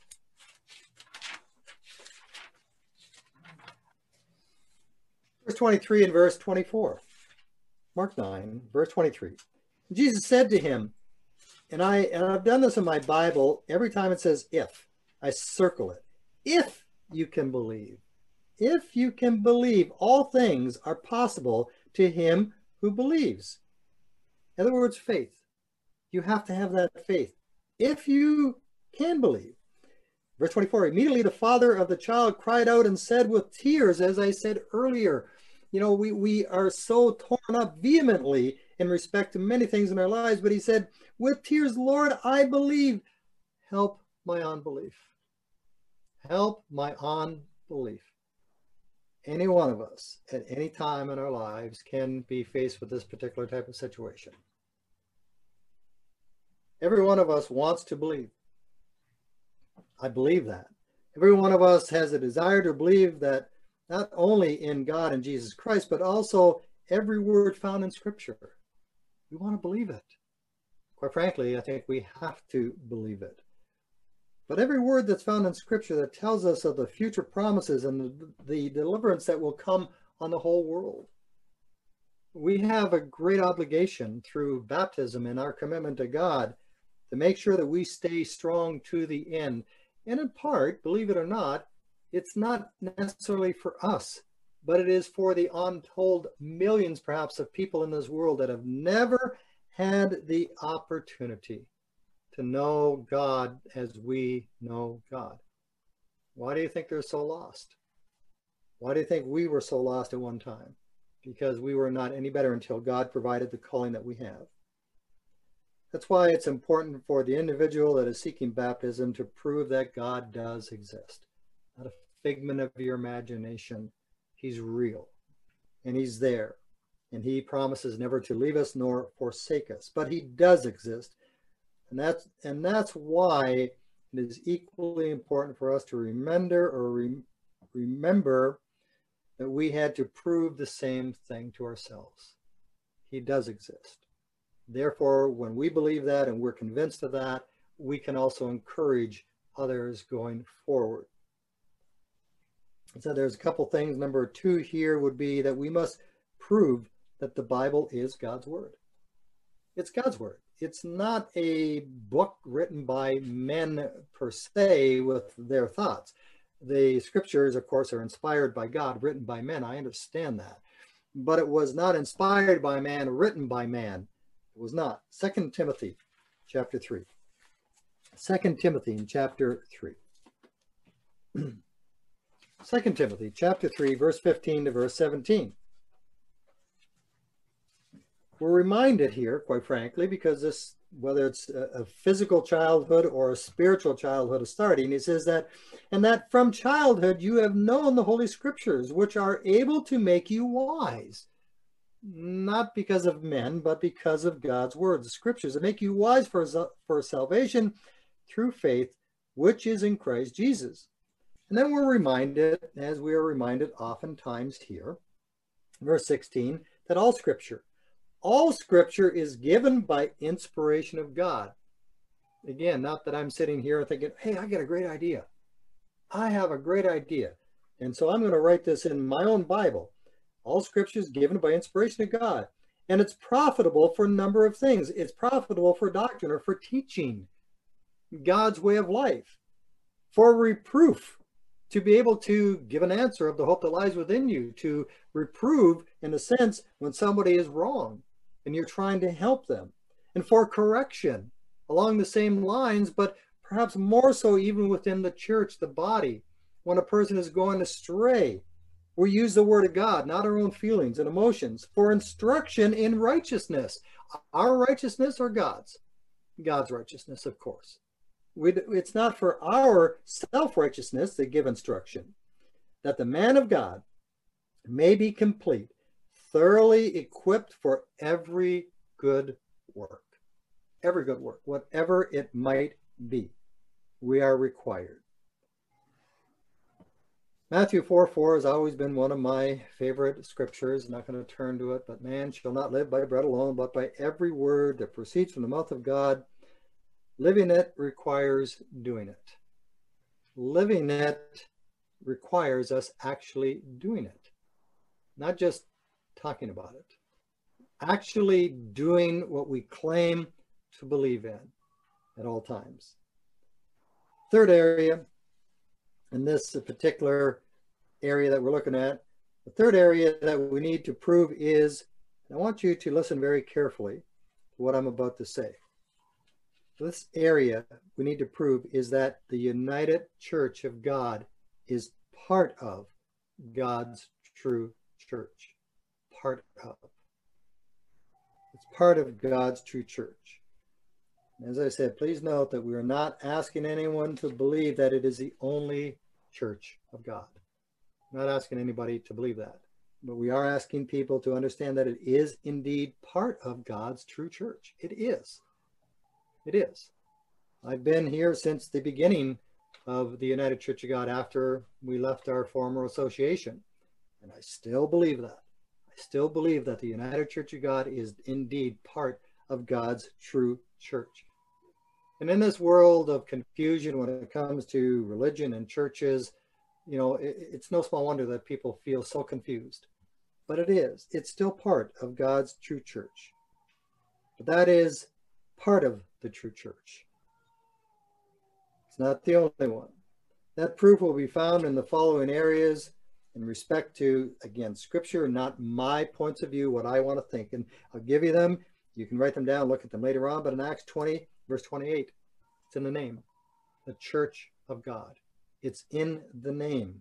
S1: Verse 23 and verse 24. Mark 9, verse 23. Jesus said to him, and I've done this in my Bible, every time it says if, I circle it. If you can believe. If you can believe, all things are possible to him who believes. In other words, faith. You have to have that faith. If you can believe. Verse 24, immediately the father of the child cried out and said with tears, as I said earlier, you know, we are so torn up vehemently in respect to many things in our lives, but he said, with tears, Lord, I believe. Help my unbelief. Help my unbelief. Any one of us at any time in our lives can be faced with this particular type of situation. Every one of us wants to believe. I believe that. Every one of us has a desire to believe that not only in God and Jesus Christ, but also every word found in Scripture. We want to believe it. Quite frankly, I think we have to believe it. But every word that's found in Scripture that tells us of the future promises and the deliverance that will come on the whole world. We have a great obligation through baptism and our commitment to God to make sure that we stay strong to the end. And in part, believe it or not, it's not necessarily for us, but it is for the untold millions, perhaps, of people in this world that have never had the opportunity to know God as we know God. Why do you think they're so lost? Why do you think we were so lost at one time? Because we were not any better until God provided the calling that we have. That's why it's important for the individual that is seeking baptism to prove that God does exist. Not a figment of your imagination. He's real, and he's there, and he promises never to leave us nor forsake us, but he does exist. And that's why it is equally important for us to remember that we had to prove the same thing to ourselves. He does exist. Therefore, when we believe that and we're convinced of that, we can also encourage others going forward. So there's a couple things. Number 2 here would be that we must prove that the Bible is God's word. It's God's word. It's not a book written by men per se with their thoughts. The scriptures, of course, are inspired by God, written by men. I understand that. But it was not inspired by man, written by man. It was not. 2 Timothy chapter 3. 2 Timothy in chapter 3. 2 Timothy chapter 3, verse 15 to verse 17. We're reminded here, quite frankly, because this, whether it's a physical childhood or a spiritual childhood is starting, it says that, and that from childhood you have known the Holy Scriptures, which are able to make you wise. Not because of men, but because of God's word, the Scriptures that make you wise for salvation through faith, which is in Christ Jesus. And then we're reminded, as we are reminded oftentimes here, verse 16, that all Scripture is given by inspiration of God. Again, not that I'm sitting here thinking, hey, I got a great idea. I have a great idea. And so I'm going to write this in my own Bible. All Scripture is given by inspiration of God. And it's profitable for a number of things. It's profitable for doctrine or for teaching God's way of life, for reproof, to be able to give an answer of the hope that lies within you, to reprove, in a sense, when somebody is wrong and you're trying to help them, and for correction along the same lines, but perhaps more so even within the church, the body, when a person is going astray. We use the word of God, not our own feelings and emotions, for instruction in righteousness. Our righteousness or God's? God's righteousness, of course. It's not for our self-righteousness that give instruction, that the man of God may be complete, thoroughly equipped for every good work. Every good work, whatever it might be, we are required. Matthew 4:4 has always been one of my favorite scriptures. I'm not going to turn to it, but man shall not live by bread alone, but by every word that proceeds from the mouth of God. Living it requires doing it. Living it requires us actually doing it, not just talking about it. Actually doing what we claim to believe in at all times. Third area, in this particular area that we're looking at, the third area that we need to prove is, and I want you to listen very carefully to what I'm about to say. This area we need to prove is that the United Church of God is part of God's true church. Part of. It's part of God's true church. As I said, please note that we are not asking anyone to believe that it is the only church of God. I'm not asking anybody to believe that. But we are asking people to understand that it is indeed part of God's true church. It is. It is. I've been here since the beginning of the United Church of God after we left our former association. And I still believe that. I still believe that the United Church of God is indeed part of God's true church. And in this world of confusion when it comes to religion and churches, you know, it's no small wonder that people feel so confused. But it is. It's still part of God's true church. But that is part of the true church. It's not the only one. That proof will be found in the following areas in respect to, again, Scripture, not my points of view, what I want to think. And I'll give you them. You can write them down, look at them later on. But in Acts 20, verse 28, it's in the name, the church of God. It's in the name.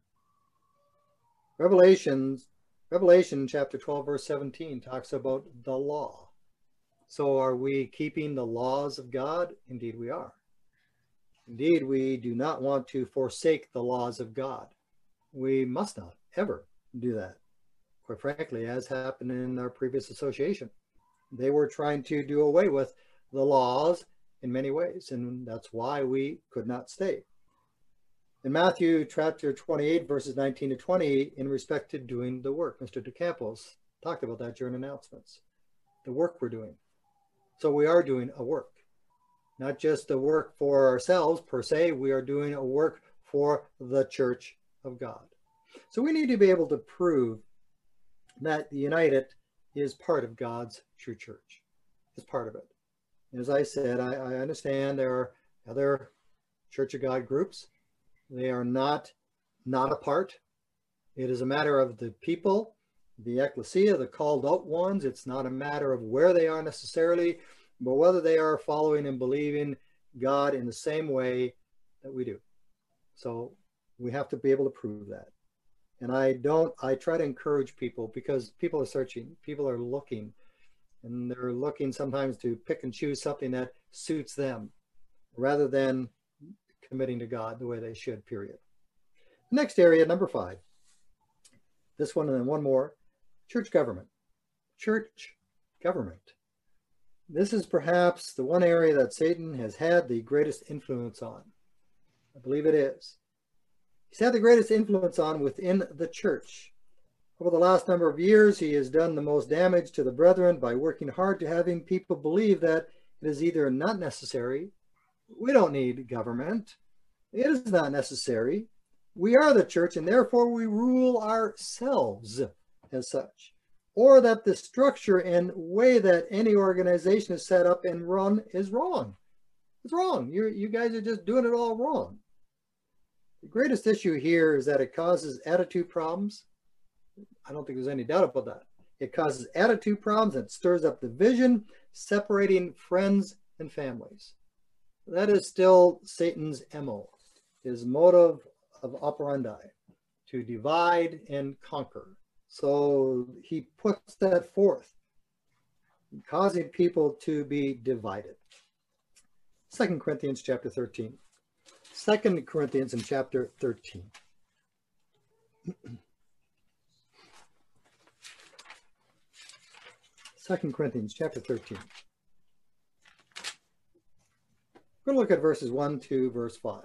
S1: Revelation chapter 12, verse 17 talks about the law. So are we keeping the laws of God? Indeed we are. Indeed, we do not want to forsake the laws of God. We must not ever do that. Quite frankly, as happened in our previous association. They were trying to do away with the laws in many ways, and that's why we could not stay. In Matthew chapter 28, verses 19 to 20, in respect to doing the work, Mr. DeCampos talked about that during announcements. the work we're doing. So we are doing a work, not just a work for ourselves per se. We are doing a work for the church of God. So we need to be able to prove that the United is part of God's true church. It's part of it. As I said, I understand there are other Church of God groups. They are not a part. It is a matter of the people, the ecclesia, the called out ones. It's not a matter of where they are necessarily, but whether they are following and believing God in the same way that we do. So we have to be able to prove that. And I try to encourage people, because people are searching, people are looking, and they're looking sometimes to pick and choose something that suits them rather than committing to God the way they should, period. Next area, number 5. This one and then one more. Church government. Church government. This is perhaps the one area that Satan has had the greatest influence on. I believe it is. He's had the greatest influence on within the church. Over the last number of years, he has done the most damage to the brethren by working hard to having people believe that it is either not necessary, we don't need government, it is not necessary, we are the church and therefore we rule ourselves as such, or that the structure and way that any organization is set up and run is wrong. It's wrong. You guys are just doing it all wrong. The greatest issue here is that it causes attitude problems. I don't think there's any doubt about that. It causes attitude problems and stirs up division, separating friends and families. That is still Satan's MO, his motive of operandi, to divide and conquer. So he puts that forth, causing people to be divided. 2 Corinthians chapter 13. 2 Corinthians in chapter 13. 2 Corinthians chapter 13. We're going to look at verses 1 to verse 5.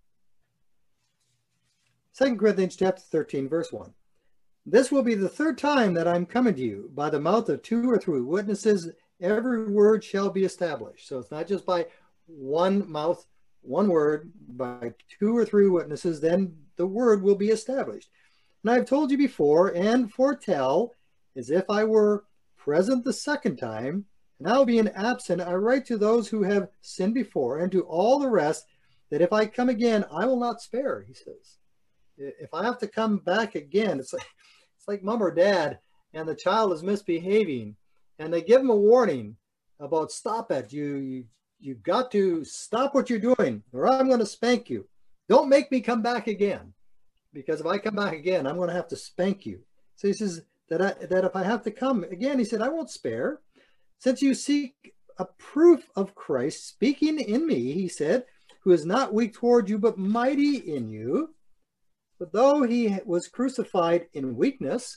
S1: 2 Corinthians chapter 13, verse 1. This will be the third time that I'm coming to you. By the mouth of 2 or 3 witnesses, every word shall be established. So it's not just by one mouth, one word, by 2 or 3 witnesses, then the word will be established. And I've told you before and foretell, as if I were present the second time, now being absent, I write to those who have sinned before and to all the rest, that if I come again, I will not spare, he says. If I have to come back again, it's like mom or dad and the child is misbehaving and they give them a warning about stop it. You've got to stop what you're doing or I'm going to spank you. Don't make me come back again, because if I come back again, I'm going to have to spank you. So he says that if I have to come again, he said, I won't spare. Since you seek a proof of Christ speaking in me, he said, who is not weak toward you, but mighty in you. But though he was crucified in weakness,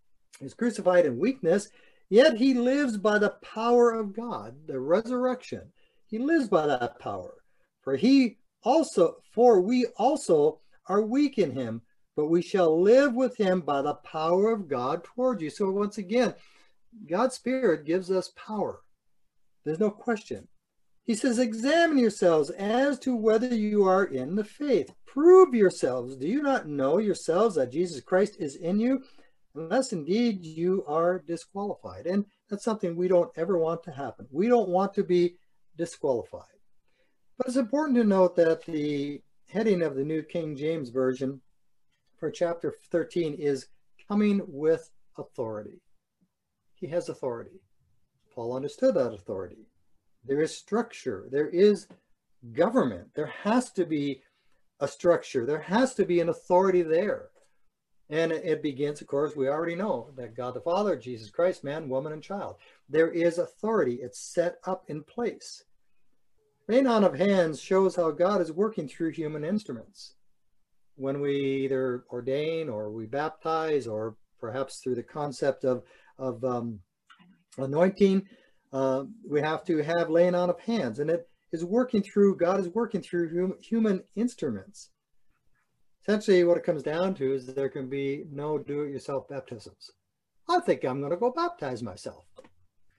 S1: yet he lives by the power of God, the resurrection. He lives by that power. For we also are weak in him, but we shall live with him by the power of God toward you. So once again, God's Spirit gives us power. There's no question. He says, examine yourselves as to whether you are in the faith. Prove yourselves. Do you not know yourselves that Jesus Christ is in you? Unless indeed you are disqualified. And that's something we don't ever want to happen. We don't want to be disqualified. But it's important to note that the heading of the New King James Version for chapter 13 is coming with authority. He has authority. Paul understood that authority. There is structure. There is government. There has to be a structure. There has to be an authority there. And it begins, of course, we already know that God the Father, Jesus Christ, man, woman, and child. There is authority. It's set up in place. Laying on of hands shows how God is working through human instruments. When we either ordain or we baptize, or perhaps through the concept of anointing, we have to have laying on of hands, and it is working through, God is working through human instruments. Essentially what it comes down to is there can be no do-it-yourself baptisms. I think I'm going to go baptize myself.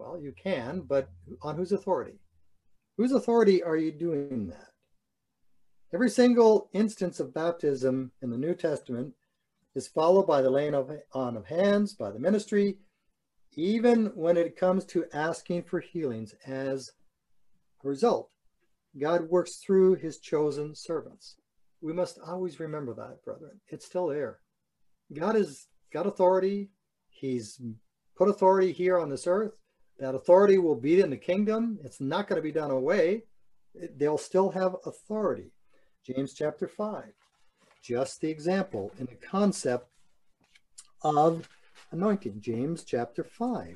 S1: Well, you can, but on whose authority? Whose authority are you doing that? Every single instance of baptism in the New Testament is followed by the laying on of hands, by the ministry, even when it comes to asking for healings. As a result, God works through his chosen servants. We must always remember that, brethren. It's still there. God has got authority. He's put authority here on this earth. That authority will be in the kingdom. It's not going to be done away. They'll still have authority. James chapter 5, just the example in the concept of anointing. James chapter 5,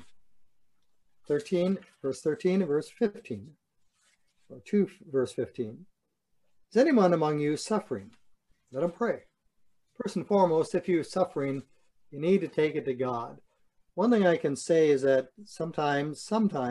S1: 13, verse 13 and verse 15, or 2 verse 15. Is anyone among you suffering? Let him pray. First and foremost, if you're suffering, you need to take it to God. One thing I can say is that sometimes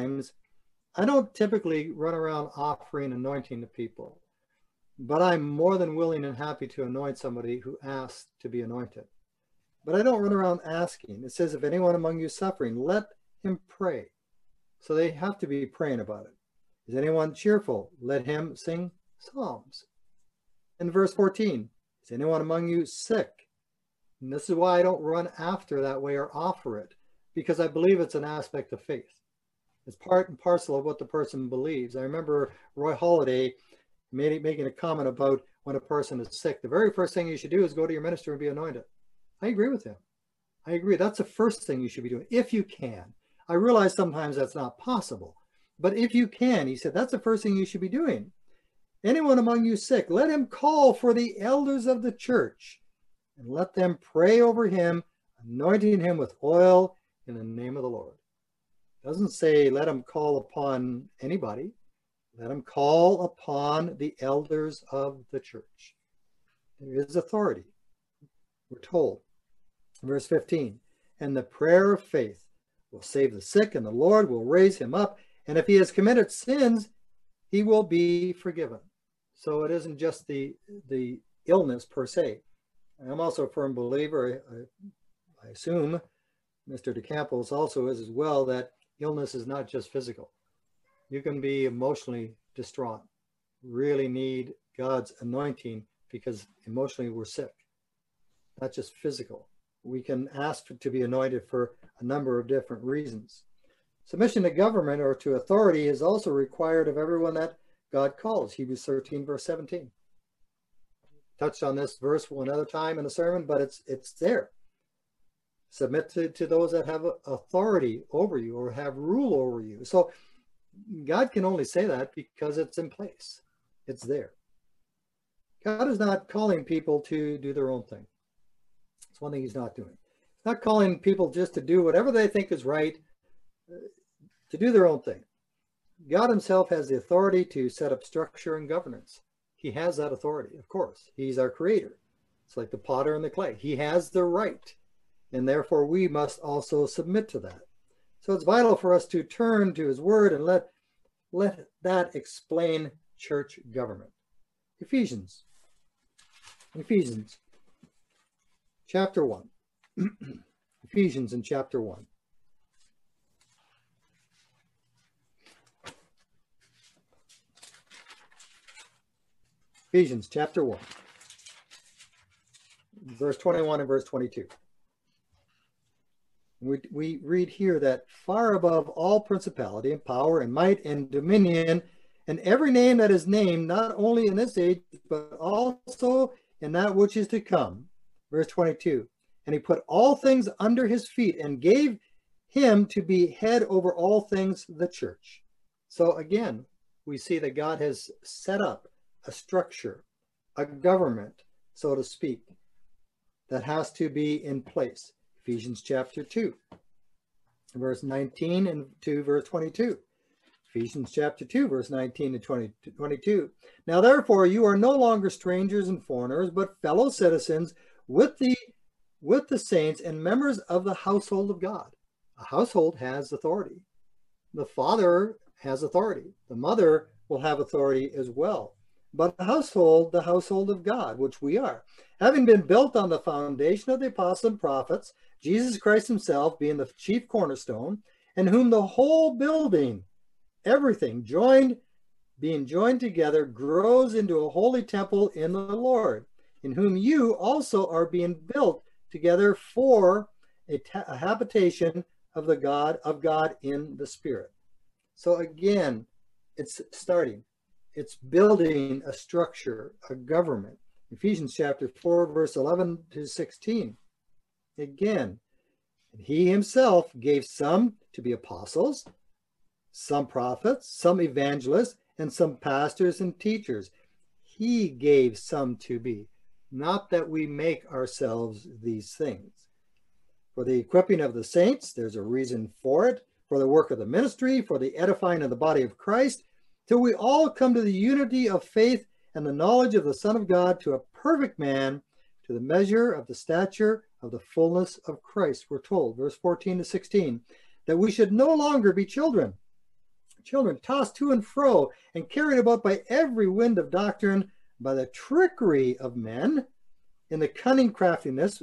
S1: I don't typically run around offering anointing to people, but I'm more than willing and happy to anoint somebody who asks to be anointed. But I don't run around asking. It says, if anyone among you suffering, let him pray. So they have to be praying about it. Is anyone cheerful? Let him sing psalms. In verse 14, is anyone among you sick? And this is why I don't run after that way or offer it, because I believe it's an aspect of faith. It's part and parcel of what the person believes. I remember Roy Holiday making a comment about when a person is sick. The very first thing you should do is go to your minister and be anointed. I agree with him. I agree. That's the first thing you should be doing, if you can. I realize sometimes that's not possible, but if you can, he said, that's the first thing you should be doing. Anyone among you sick, let him call for the elders of the church and let them pray over him, anointing him with oil in the name of the Lord. It doesn't say let him call upon anybody. Let him call upon the elders of the church. There is authority, we're told. Verse 15, and the prayer of faith will save the sick, and the Lord will raise him up. And if he has committed sins, he will be forgiven. So it isn't just the illness per se. I'm also a firm believer, I assume Mr. DeCampos also is as well, that illness is not just physical. You can be emotionally distraught, really need God's anointing because emotionally we're sick, not just physical. We can ask to be anointed for a number of different reasons. Submission to government or to authority is also required of everyone that God calls. Hebrews 13, verse 17. Touched on this verse one other time in the sermon, but it's there. Submit to those that have authority over you or have rule over you. So God can only say that because it's in place. It's there. God is not calling people to do their own thing. It's one thing he's not doing. He's not calling people just to do whatever they think is right, to do their own thing. God himself has the authority to set up structure and governance. He has that authority, of course. He's our creator. It's like the potter and the clay. He has the right, and therefore we must also submit to that. So it's vital for us to turn to his word and let that explain church government. Ephesians chapter 1. Ephesians in chapter 1. Ephesians chapter 1, verse 21 and verse 22. We read here that far above all principality and power and might and dominion and every name that is named, not only in this age, but also in that which is to come. Verse 22, and he put all things under his feet and gave him to be head over all things, the church. So again, we see that God has set up a structure, a government, so to speak, that has to be in place. Ephesians chapter 2, verse 19 and to verse 22. Ephesians chapter 2, verse 19 to 22. Now therefore you are no longer strangers and foreigners, but fellow citizens with the saints and members of the household of God. A household has authority. The father has authority. The mother will have authority as well. But the household of God, which we are, having been built on the foundation of the apostles and prophets, Jesus Christ himself being the chief cornerstone, in whom the whole building, everything being joined together, grows into a holy temple in the Lord, in whom you also are being built together for a habitation of God in the Spirit. So again, it's starting. It's building a structure, a government. Ephesians chapter 4, verse 11 to 16. Again, he himself gave some to be apostles, some prophets, some evangelists, and some pastors and teachers. He gave some to be, not that we make ourselves these things. For the equipping of the saints, there's a reason for it, for the work of the ministry, for the edifying of the body of Christ, till we all come to the unity of faith and the knowledge of the Son of God, to a perfect man, to the measure of the stature of the fullness of Christ. We're told, verse 14 to 16, that we should no longer be children, tossed to and fro and carried about by every wind of doctrine, by the trickery of men, in the cunning craftiness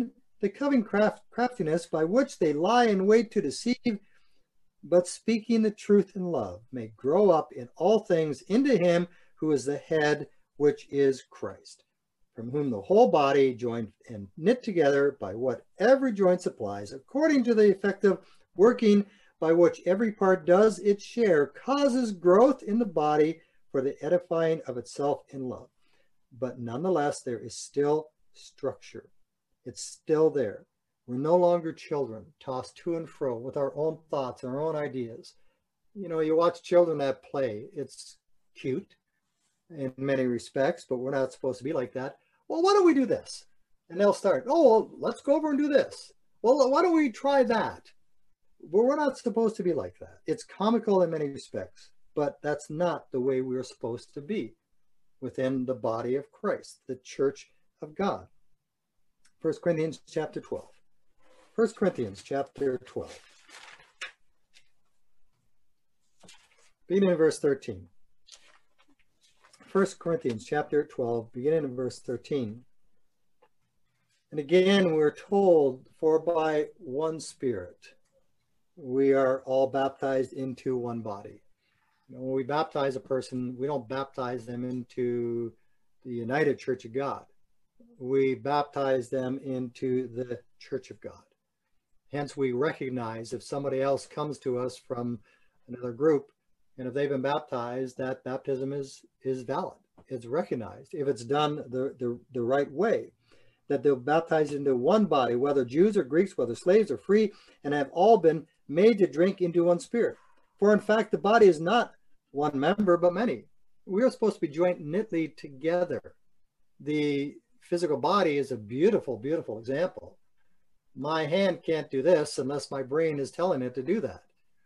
S1: by which they lie in wait to deceive, but speaking the truth in love, may grow up in all things into him who is the head, which is Christ, from whom the whole body, joined and knit together by what every joint supplies, according to the effective working by which every part does its share, causes growth in the body for the edifying of itself in love. But nonetheless, there is still structure. It's still there. We're no longer children, tossed to and fro with our own thoughts, our own ideas. You know, you watch children that play. It's cute in many respects, but we're not supposed to be like that. Well, why don't we do this? And they'll start, oh, well, let's go over and do this. Well, why don't we try that? Well, we're not supposed to be like that. It's comical in many respects, but that's not the way we're supposed to be within the body of Christ, the church of God. 1 Corinthians chapter 12. 1 Corinthians chapter 12. Beginning in verse 13. 1 Corinthians chapter 12, beginning in verse 13. And again, we're told, for by one Spirit, we are all baptized into one body. You know, when we baptize a person, we don't baptize them into the United Church of God. We baptize them into the Church of God. Hence, we recognize if somebody else comes to us from another group, and if they've been baptized, that baptism is valid. It's recognized if it's done the right way, that they're baptized into one body, whether Jews or Greeks, whether slaves or free, and have all been made to drink into one Spirit. For in fact, the body is not one member, but many. We are supposed to be joint knitly together. The physical body is a beautiful, beautiful example. My hand can't do this unless my brain is telling it to do that.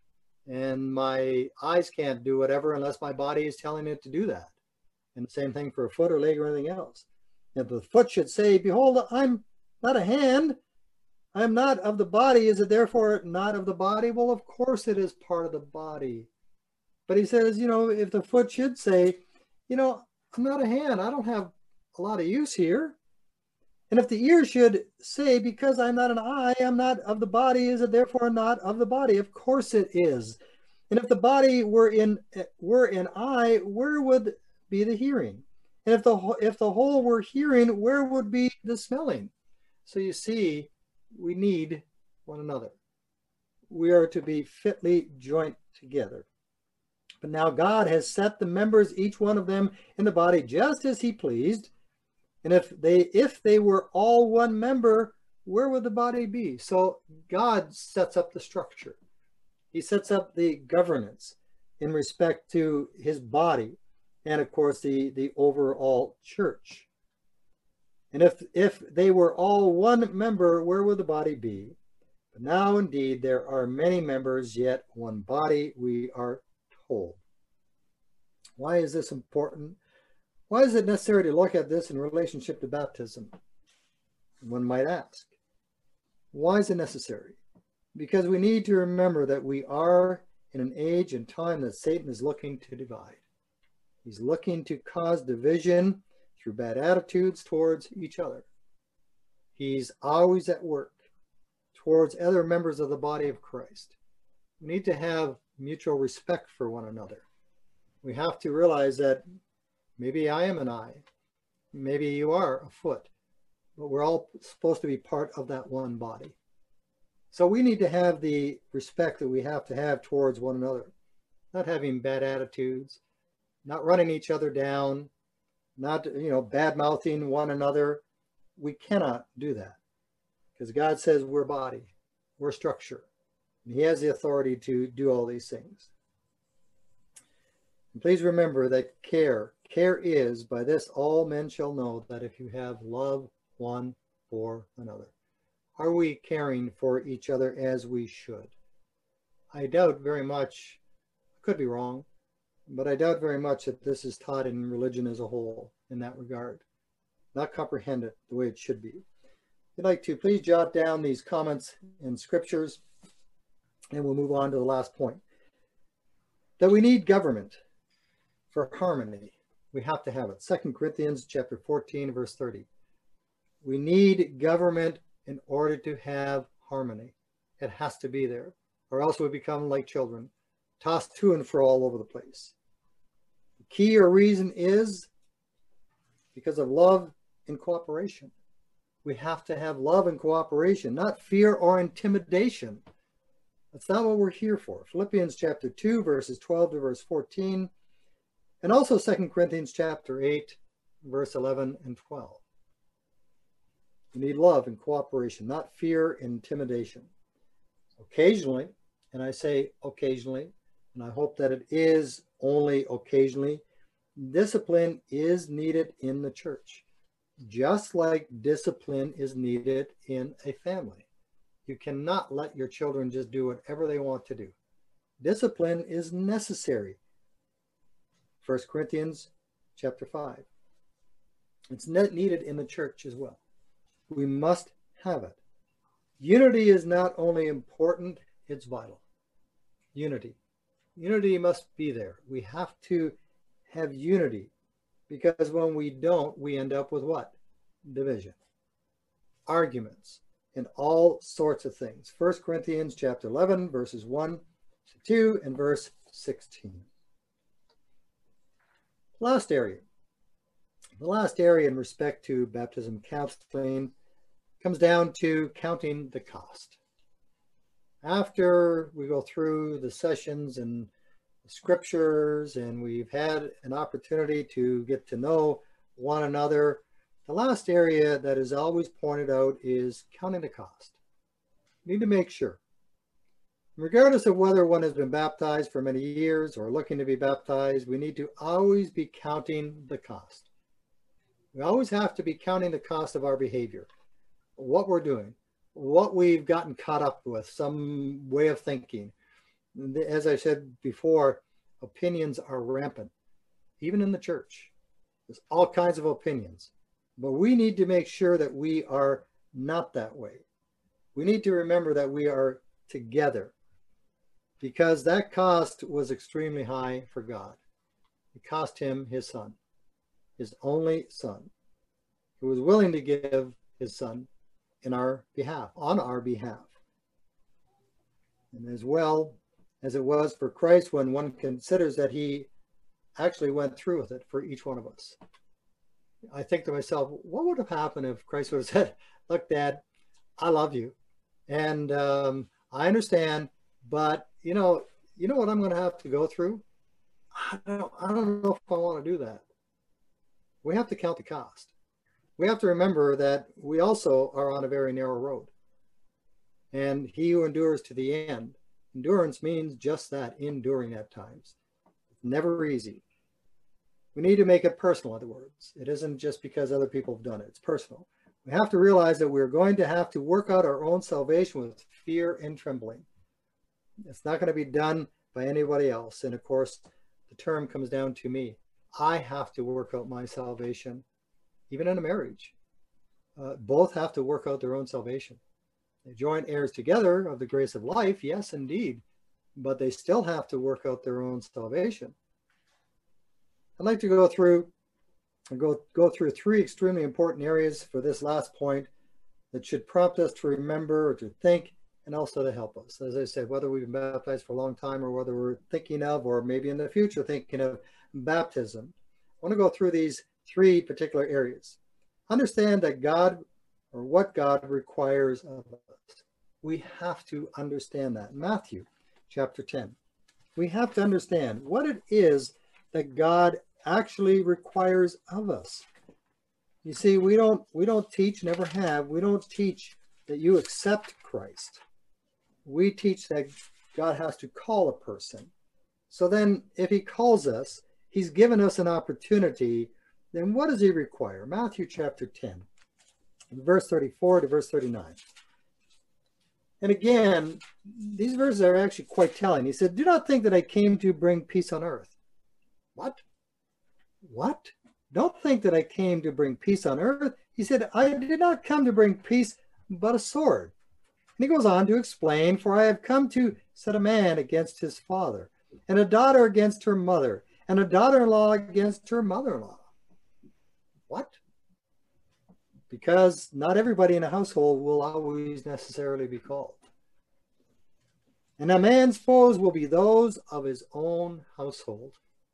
S1: And my eyes can't do whatever unless my body is telling it to do that. And the same thing for a foot or leg or anything else. If the foot should say, behold, I'm not a hand, I'm not of the body, is it therefore not of the body? Well, of course it is part of the body. But he says, you know, if the foot should say, you know, I'm not a hand, I don't have a lot of use here. And if the ear should say, because I'm not an eye, I'm not of the body, is it therefore not of the body? Of course it is. And if the body were an eye, where would be the hearing? And if the whole were hearing, where would be the smelling? So you see, we need one another. We are to be fitly joined together. But now God has set the members, each one of them, in the body just as he pleased. And if they were all one member, where would the body be? So God sets up the structure. He sets up the governance in respect to his body and, of course, the overall church. And if they were all one member, where would the body be? But now, indeed, there are many members, yet one body, we are told. Why is this important? Why is it necessary to look at this in relationship to baptism? One might ask. Why is it necessary? Because we need to remember that we are in an age and time that Satan is looking to divide. He's looking to cause division through bad attitudes towards each other. He's always at work towards other members of the body of Christ. We need to have mutual respect for one another. We have to realize that maybe I am an eye, maybe you are a foot, but we're all supposed to be part of that one body. So we need to have the respect that we have to have towards one another, not having bad attitudes, not running each other down, not, bad mouthing one another. We cannot do that because God says we're body, we're structure, and He has the authority to do all these things. And please remember that care is, by this all men shall know that if you have love one for another. Are we caring for each other as we should? I doubt very much, I could be wrong, but I doubt very much that this is taught in religion as a whole in that regard. Not comprehended the way it should be. If you'd like to, please jot down these comments and scriptures, and we'll move on to the last point. That we need government for harmony. We have to have it. 2 Corinthians chapter 14, verse 30. We need government in order to have harmony. It has to be there, or else we become like children, tossed to and fro all over the place. The key or reason is because of love and cooperation. We have to have love and cooperation, not fear or intimidation. That's not what we're here for. Philippians chapter 2, verses 12 to verse 14, and also 2 Corinthians chapter 8, verse 11 and 12. We need love and cooperation, not fear and intimidation. Occasionally, and I say occasionally, and I hope that it is only occasionally, discipline is needed in the church, just like discipline is needed in a family. You cannot let your children just do whatever they want to do. Discipline is necessary. 1 Corinthians chapter 5. It's needed in the church as well. We must have it. Unity is not only important, it's vital. Unity. Unity must be there. We have to have unity, because when we don't, we end up with what? Division, arguments, and all sorts of things. 1 Corinthians chapter 11, verses 1 to 2 and verse 16. Last area. The last area in respect to baptism counseling comes down to counting the cost. After we go through the sessions and the scriptures, and we've had an opportunity to get to know one another, the last area that is always pointed out is counting the cost. You need to make sure, regardless of whether one has been baptized for many years or looking to be baptized, we need to always be counting the cost. We always have to be counting the cost of our behavior, what we're doing, what we've gotten caught up with, some way of thinking. As I said before, opinions are rampant, even in the church. There's all kinds of opinions, but we need to make sure that we are not that way. We need to remember that we are together, because that cost was extremely high for God. It cost him his son, his only son, who was willing to give his son in our behalf, on our behalf. And as well as it was for Christ, when one considers that he actually went through with it for each one of us. I think to myself, what would have happened if Christ would have said, look, Dad, I love you, and I understand, but you know what I'm going to have to go through? I don't know if I want to do that. We have to count the cost. We have to remember that we also are on a very narrow road. And he who endures to the end. Endurance means just that, enduring at times. It's never easy. We need to make it personal, in other words. It isn't just because other people have done it. It's personal. We have to realize that we're going to have to work out our own salvation with fear and trembling. It's not going to be done by anybody else. And of course, the term comes down to me. I have to work out my salvation, even in a marriage. Both have to work out their own salvation. They join heirs together of the grace of life, yes, indeed, but they still have to work out their own salvation. I'd like to go through three extremely important areas for this last point that should prompt us to remember or to think and also to help us. As I said, whether we've been baptized for a long time or whether we're thinking of, or maybe in the future thinking of baptism, I want to go through these three particular areas. Understand that God, or what God requires of us. We have to understand that. Matthew chapter 10. We have to understand what it is that God actually requires of us. You see, we don't teach, never have, we don't teach that you accept Christ. We teach that God has to call a person. So then if he calls us, he's given us an opportunity, then what does he require? Matthew chapter 10, verse 34 to verse 39. And again, these verses are actually quite telling. He said, do not think that I came to bring peace on earth. What? What? Don't think that I came to bring peace on earth. He said, I did not come to bring peace, but a sword. And he goes on to explain, for I have come to set a man against his father, and a daughter against her mother, and a daughter-in-law against her mother-in-law. What? Because not everybody in a household will always necessarily be called. And a man's foes will be those of his own household.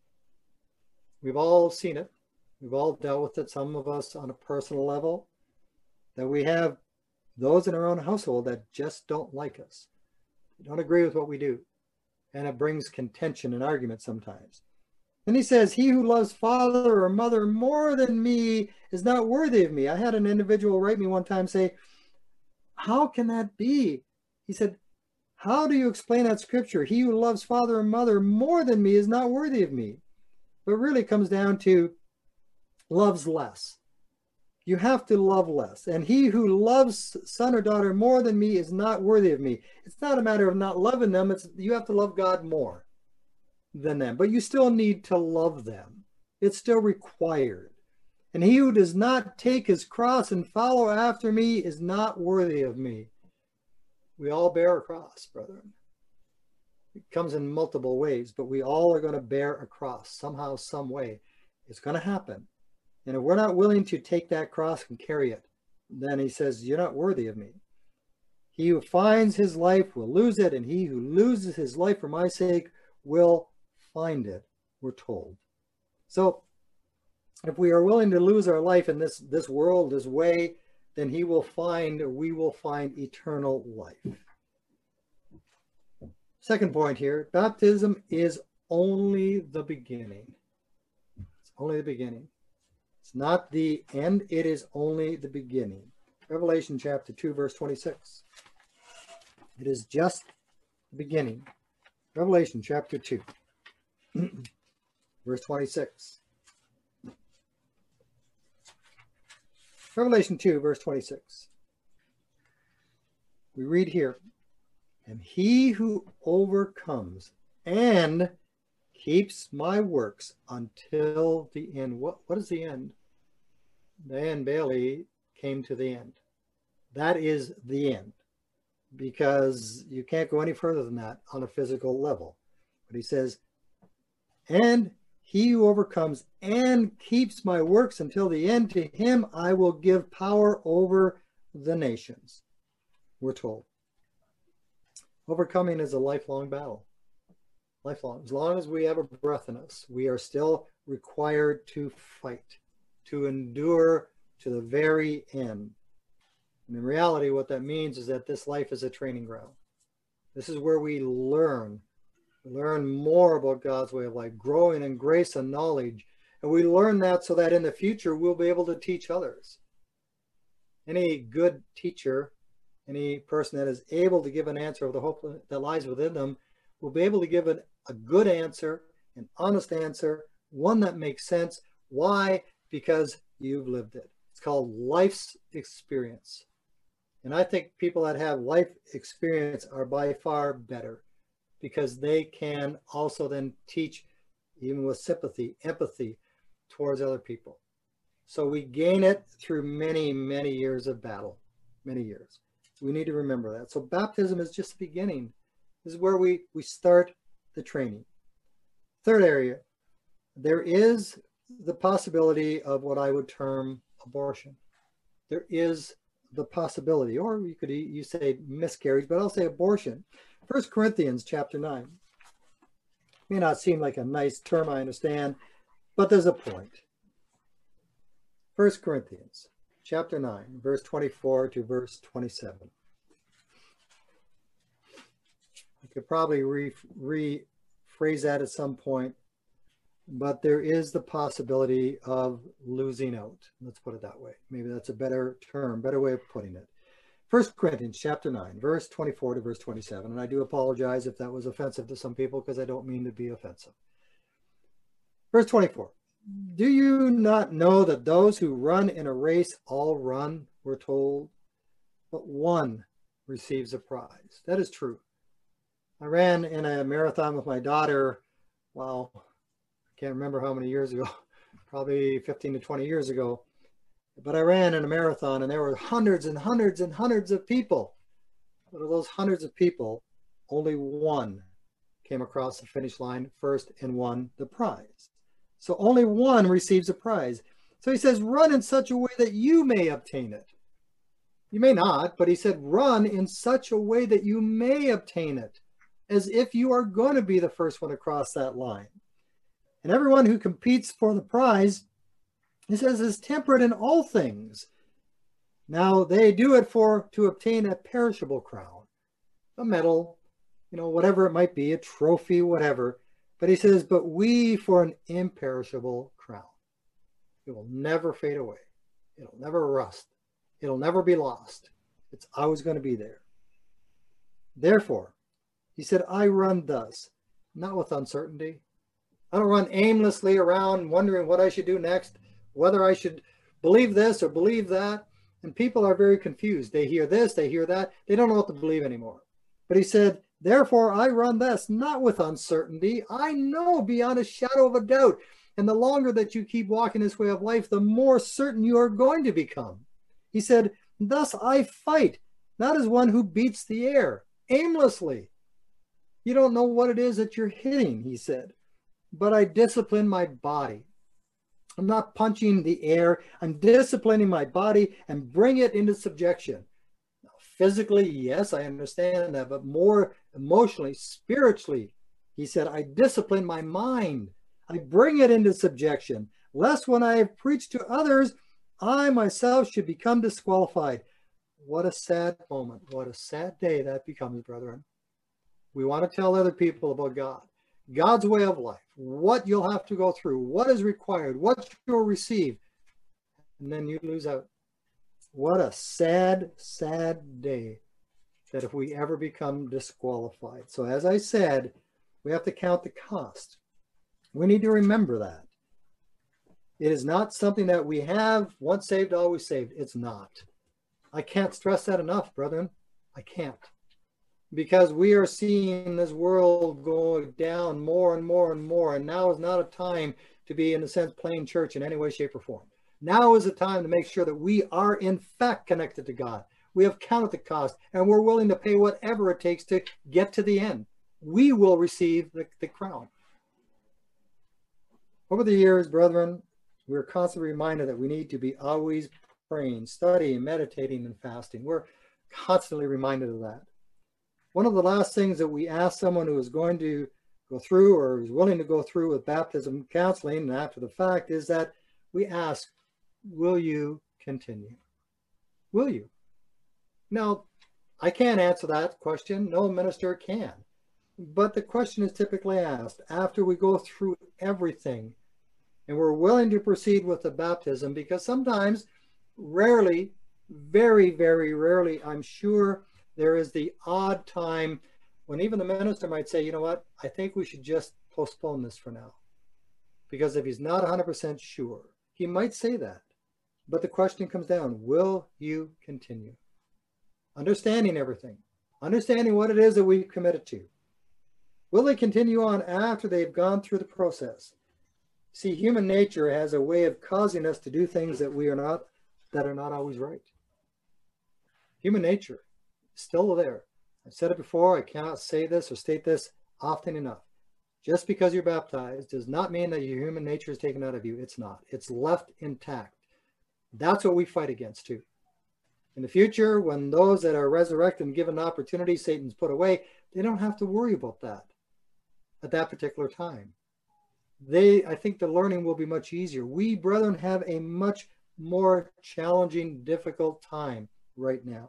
S1: We've all seen it. We've all dealt with it, some of us on a personal level, that we have those in our own household that just don't like us. They don't agree with what we do. And it brings contention and argument sometimes. And he says, he who loves father or mother more than me is not worthy of me. I had an individual write me one time say, how can that be? He said, how do you explain that scripture? He who loves father or mother more than me is not worthy of me. But it really comes down to loves less. You have to love less. And he who loves son or daughter more than me is not worthy of me. It's not a matter of not loving them. It's you have to love God more than them. But you still need to love them. It's still required. And he who does not take his cross and follow after me is not worthy of me. We all bear a cross, brethren. It comes in multiple ways, but we all are going to bear a cross somehow, some way. It's going to happen. And if we're not willing to take that cross and carry it, then he says, you're not worthy of me. He who finds his life will lose it, and he who loses his life for my sake will find it, we're told. So if we are willing to lose our life in this world, this way, then we will find eternal life. Second point here, baptism is only the beginning. It's only the beginning. It's not the end, it is only the beginning. Revelation chapter 2, verse 26. It is just the beginning. Revelation chapter 2, verse 26. Revelation 2, verse 26. We read here, and he who overcomes and keeps my works until the end. What is the end? Dan Bailey came to the end. That is the end, because you can't go any further than that on a physical level. But he says, and he who overcomes and keeps my works until the end, to him I will give power over the nations. We're told. Overcoming is a lifelong battle. Lifelong. As long as we have a breath in us, we are still required to fight, to endure to the very end. And in reality, what that means is that this life is a training ground. This is where we learn more about God's way of life, growing in grace and knowledge. And we learn that so that in the future, we'll be able to teach others. Any good teacher, any person that is able to give an answer of the hope that lies within them, will be able to give a good answer, an honest answer, one that makes sense. Why? Because you've lived it. It's called life's experience. And I think people that have life experience are by far better, because they can also then teach, even with sympathy, empathy towards other people. So we gain it through many, many years of battle, many years. So we need to remember that. So baptism is just the beginning. This is where we start the training. Third area, there is the possibility of what I would term abortion. There is the possibility, or you say miscarriage, but I'll say abortion. 1 Corinthians chapter 9. May not seem like a nice term, I understand, but there's a point. 1 Corinthians chapter 9, verse 24 to verse 27. I could probably rephrase that at some point, but there is the possibility of losing out. Let's put it that way. Maybe that's a better term, better way of putting it. 1 Corinthians chapter 9, verse 24 to verse 27. And I do apologize if that was offensive to some people, because I don't mean to be offensive. Verse 24. Do you not know that those who run in a race all run, we're told, but one receives a prize? That is true. I ran in a marathon with my daughter, well, I can't remember how many years ago, probably 15 to 20 years ago. But I ran in a marathon, and there were hundreds and hundreds and hundreds of people. But of those hundreds of people, only one came across the finish line first and won the prize. So only one receives a prize. So he says, run in such a way that you may obtain it. You may not, but he said, run in such a way that you may obtain it, as if you are going to be the first one across that line. And everyone who competes for the prize, he says, is temperate in all things. Now they do it to obtain a perishable crown, a medal, whatever it might be, a trophy, whatever. But he says, but we for an imperishable crown. It will never fade away. It'll never rust. It'll never be lost. It's always going to be there. Therefore, he said, I run thus, not with uncertainty. I don't run aimlessly around wondering what I should do next, whether I should believe this or believe that. And people are very confused. They hear this, they hear that. They don't know what to believe anymore. But he said, therefore, I run thus, not with uncertainty. I know beyond a shadow of a doubt. And the longer that you keep walking this way of life, the more certain you are going to become. He said, thus I fight, not as one who beats the air, aimlessly. You don't know what it is that you're hitting, he said, but I discipline my body. I'm not punching the air. I'm disciplining my body and bring it into subjection. Now, physically, yes, I understand that, but more emotionally, spiritually, he said, I discipline my mind. I bring it into subjection, lest when I have preached to others, I myself should become disqualified. What a sad moment. What a sad day that becomes, brethren. We want to tell other people about God, God's way of life, what you'll have to go through, what is required, what you'll receive, and then you lose out. What a sad, sad day that if we ever become disqualified. So as I said, we have to count the cost. We need to remember that. It is not something that we have once saved, always saved. It's not. I can't stress that enough, brethren. I can't. Because we are seeing this world go down more and more and more. And now is not a time to be, in a sense, playing church in any way, shape, or form. Now is the time to make sure that we are, in fact, connected to God. We have counted the cost, and we're willing to pay whatever it takes to get to the end. We will receive the crown. Over the years, brethren, we're constantly reminded that we need to be always praying, studying, meditating, and fasting. We're constantly reminded of that. One of the last things that we ask someone who is going to go through or is willing to go through with baptism counseling and after the fact is that we ask, will you continue? Will you? Now, I can't answer that question. No minister can. But the question is typically asked after we go through everything and we're willing to proceed with the baptism, because sometimes, rarely, very, very rarely, I'm sure, there is the odd time when even the minister might say, you know what, I think we should just postpone this for now. Because if he's not 100% sure, he might say that. But the question comes down, will you continue? Understanding everything, understanding what it is that we've committed to. Will they continue on after they've gone through the process? See, human nature has a way of causing us to do things that are not always right. Human nature. Still there. I've said it before, I cannot say this or state this often enough. Just because you're baptized does not mean that your human nature is taken out of you. It's not. It's left intact. That's what we fight against too. In the future, when those that are resurrected and given an opportunity, Satan's put away, they don't have to worry about that at that particular time. I think the learning will be much easier. We, brethren, have a much more challenging, difficult time right now.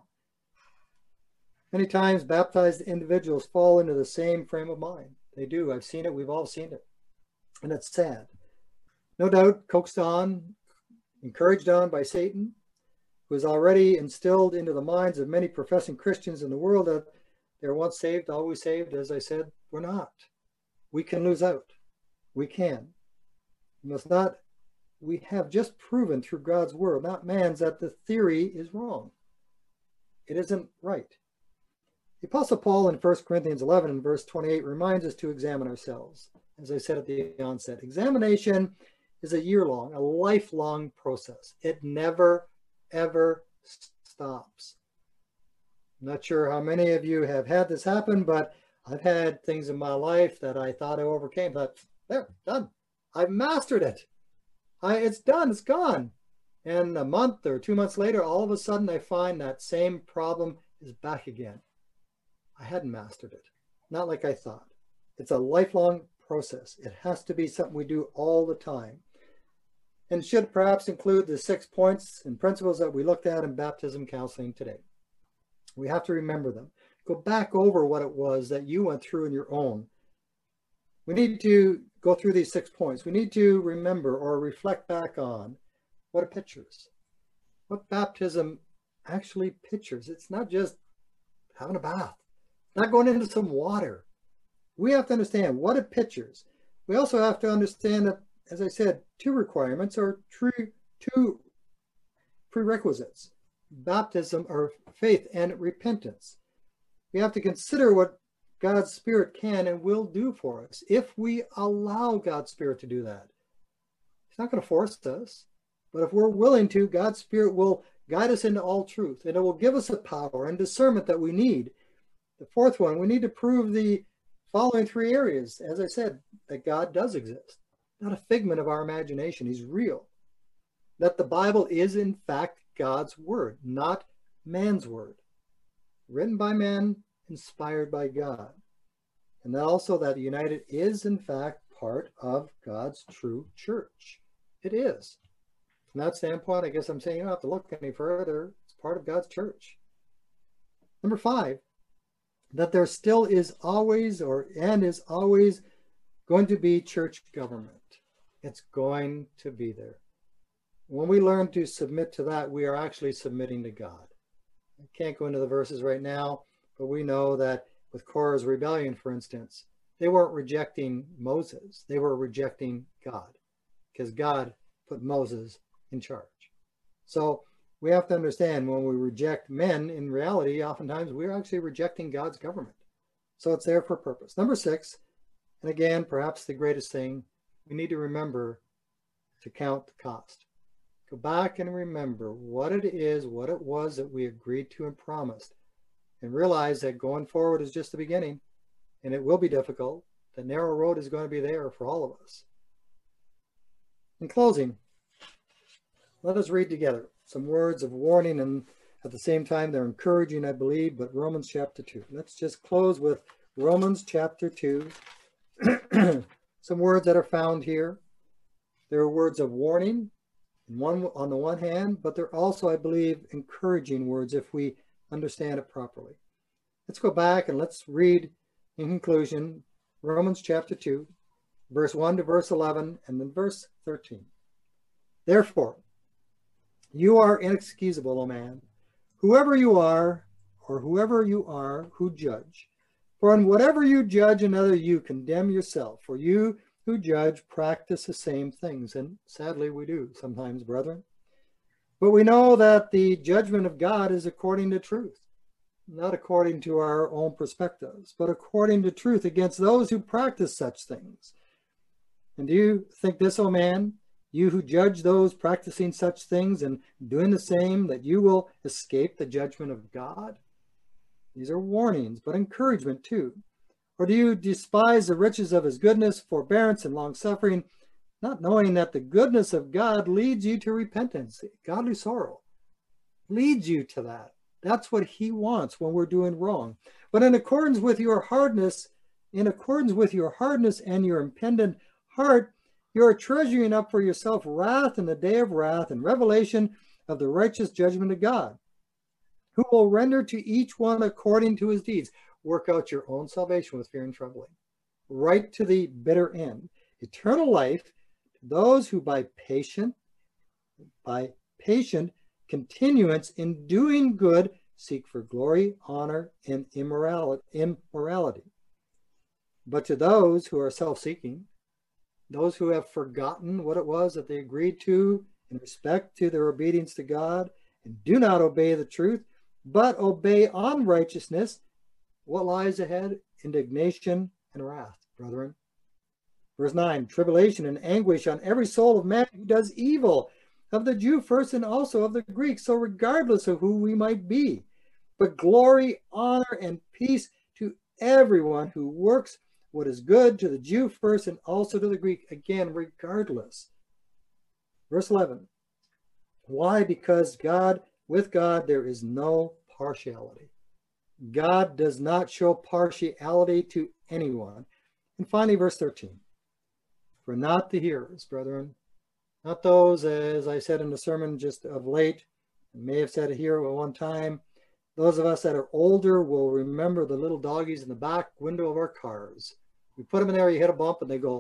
S1: Many times baptized individuals fall into the same frame of mind. They do. I've seen it. We've all seen it. And it's sad. No doubt coaxed on, encouraged on by Satan, who has already instilled into the minds of many professing Christians in the world that they're once saved, always saved. As I said, we're not. We can lose out. We can. We must not. We have just proven through God's word, not man's, that the theory is wrong. It isn't right. The Apostle Paul in 1 Corinthians 11 and verse 28 reminds us to examine ourselves. As I said at the onset, examination is a year-long, a lifelong process. It never, ever stops. I'm not sure how many of you have had this happen, but I've had things in my life that I thought I overcame. Thought, there, done. I've mastered it. It's done. It's gone. And a month or 2 months later, all of a sudden, I find that same problem is back again. I hadn't mastered it. Not like I thought. It's a lifelong process. It has to be something we do all the time. And should perhaps include the 6 points and principles that we looked at in baptism counseling today. We have to remember them. Go back over what it was that you went through in your own. We need to go through these 6 points. We need to remember or reflect back on what it pictures. What baptism actually pictures. It's not just having a bath, not going into some water. We have to understand what it pictures. We also have to understand that, as I said, 2 requirements or 2 prerequisites. Baptism or faith and repentance. We have to consider what God's Spirit can and will do for us if we allow God's Spirit to do that. He's not going to force us, but if we're willing to, God's Spirit will guide us into all truth, and it will give us the power and discernment that we need. The 4th one, we need to prove the following 3 areas, as I said, that God does exist, not a figment of our imagination. He's real. That the Bible is, in fact, God's word, not man's word. Written by man, inspired by God. And that also that United is, in fact, part of God's true church. It is. From that standpoint, I guess I'm saying you don't have to look any further. It's part of God's church. Number 5, that there still is always is always going to be church government. It's going to be there. When we learn to submit to that, we are actually submitting to God. I can't go into the verses right now, but we know that with Korah's rebellion, for instance, they weren't rejecting Moses. They were rejecting God because God put Moses in charge. So we have to understand when we reject men, in reality, oftentimes we're actually rejecting God's government. So it's there for a purpose. Number 6, and again, perhaps the greatest thing, we need to remember to count the cost. Go back and remember what it is, what it was that we agreed to and promised, and realize that going forward is just the beginning, and it will be difficult. The narrow road is going to be there for all of us. In closing, let us read together some words of warning, and at the same time they're encouraging, I believe, but Romans chapter 2. Let's just close with Romans chapter 2. Some words that are found here. There are words of warning on the one hand, but they're also, I believe, encouraging words if we understand it properly. Let's go back and let's read in conclusion Romans chapter 2, verse 1 to verse 11, and then verse 13. Therefore, you are inexcusable, O man, whoever you are who judge. For in whatever you judge another, you condemn yourself. For you who judge practice the same things. And sadly, we do sometimes, brethren. But we know that the judgment of God is according to truth, not according to our own perspectives, but according to truth against those who practice such things. And do you think this, O man, you who judge those practicing such things and doing the same, that you will escape the judgment of God? These are warnings, but encouragement too. Or do you despise the riches of his goodness, forbearance, and long-suffering, not knowing that the goodness of God leads you to repentance, godly sorrow? leads you to that. That's what he wants when we're doing wrong. But in accordance with your hardness and your impenitent heart, you are treasuring up for yourself wrath in the day of wrath and revelation of the righteous judgment of God, who will render to each one according to his deeds. Work out your own salvation with fear and trembling, right to the bitter end. Eternal life to those who by patient continuance in doing good seek for glory, honor, and immorality. But to those who are self-seeking, those who have forgotten what it was that they agreed to in respect to their obedience to God and do not obey the truth, but obey unrighteousness, what lies ahead? Indignation and wrath, brethren. Verse 9, tribulation and anguish on every soul of man who does evil, of the Jew first and also of the Greek, so regardless of who we might be. But glory, honor, and peace to everyone who works what is good, to the Jew first and also to the Greek, again, regardless. Verse 11, why? Because with God there is no partiality. God does not show partiality to anyone. And finally, verse 13, for not the hearers, brethren, not those, as I said in the sermon just of late, I may have said it here at one time, those of us that are older will remember the little doggies in the back window of our cars. We put them in there, you hit a bump and they go,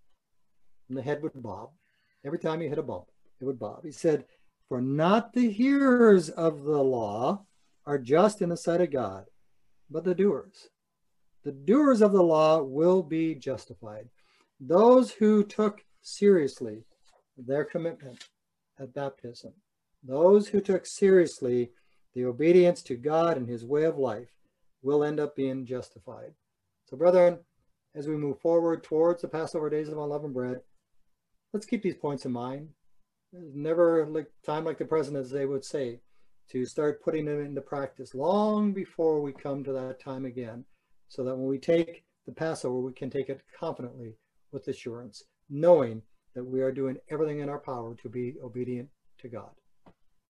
S1: and the head would bob. Every time you hit a bump, it would bob. He said, for not the hearers of the law are just in the sight of God, but the doers. The doers of the law will be justified. Those who took seriously their commitment at baptism, those who took seriously the obedience to God and his way of life, will end up being justified. So brethren, as we move forward towards the Passover days of unleavened bread, let's keep these points in mind. There's never a time like the present, as they would say, to start putting them into practice long before we come to that time again, so that when we take the Passover, we can take it confidently with assurance, knowing that we are doing everything in our power to be obedient to God.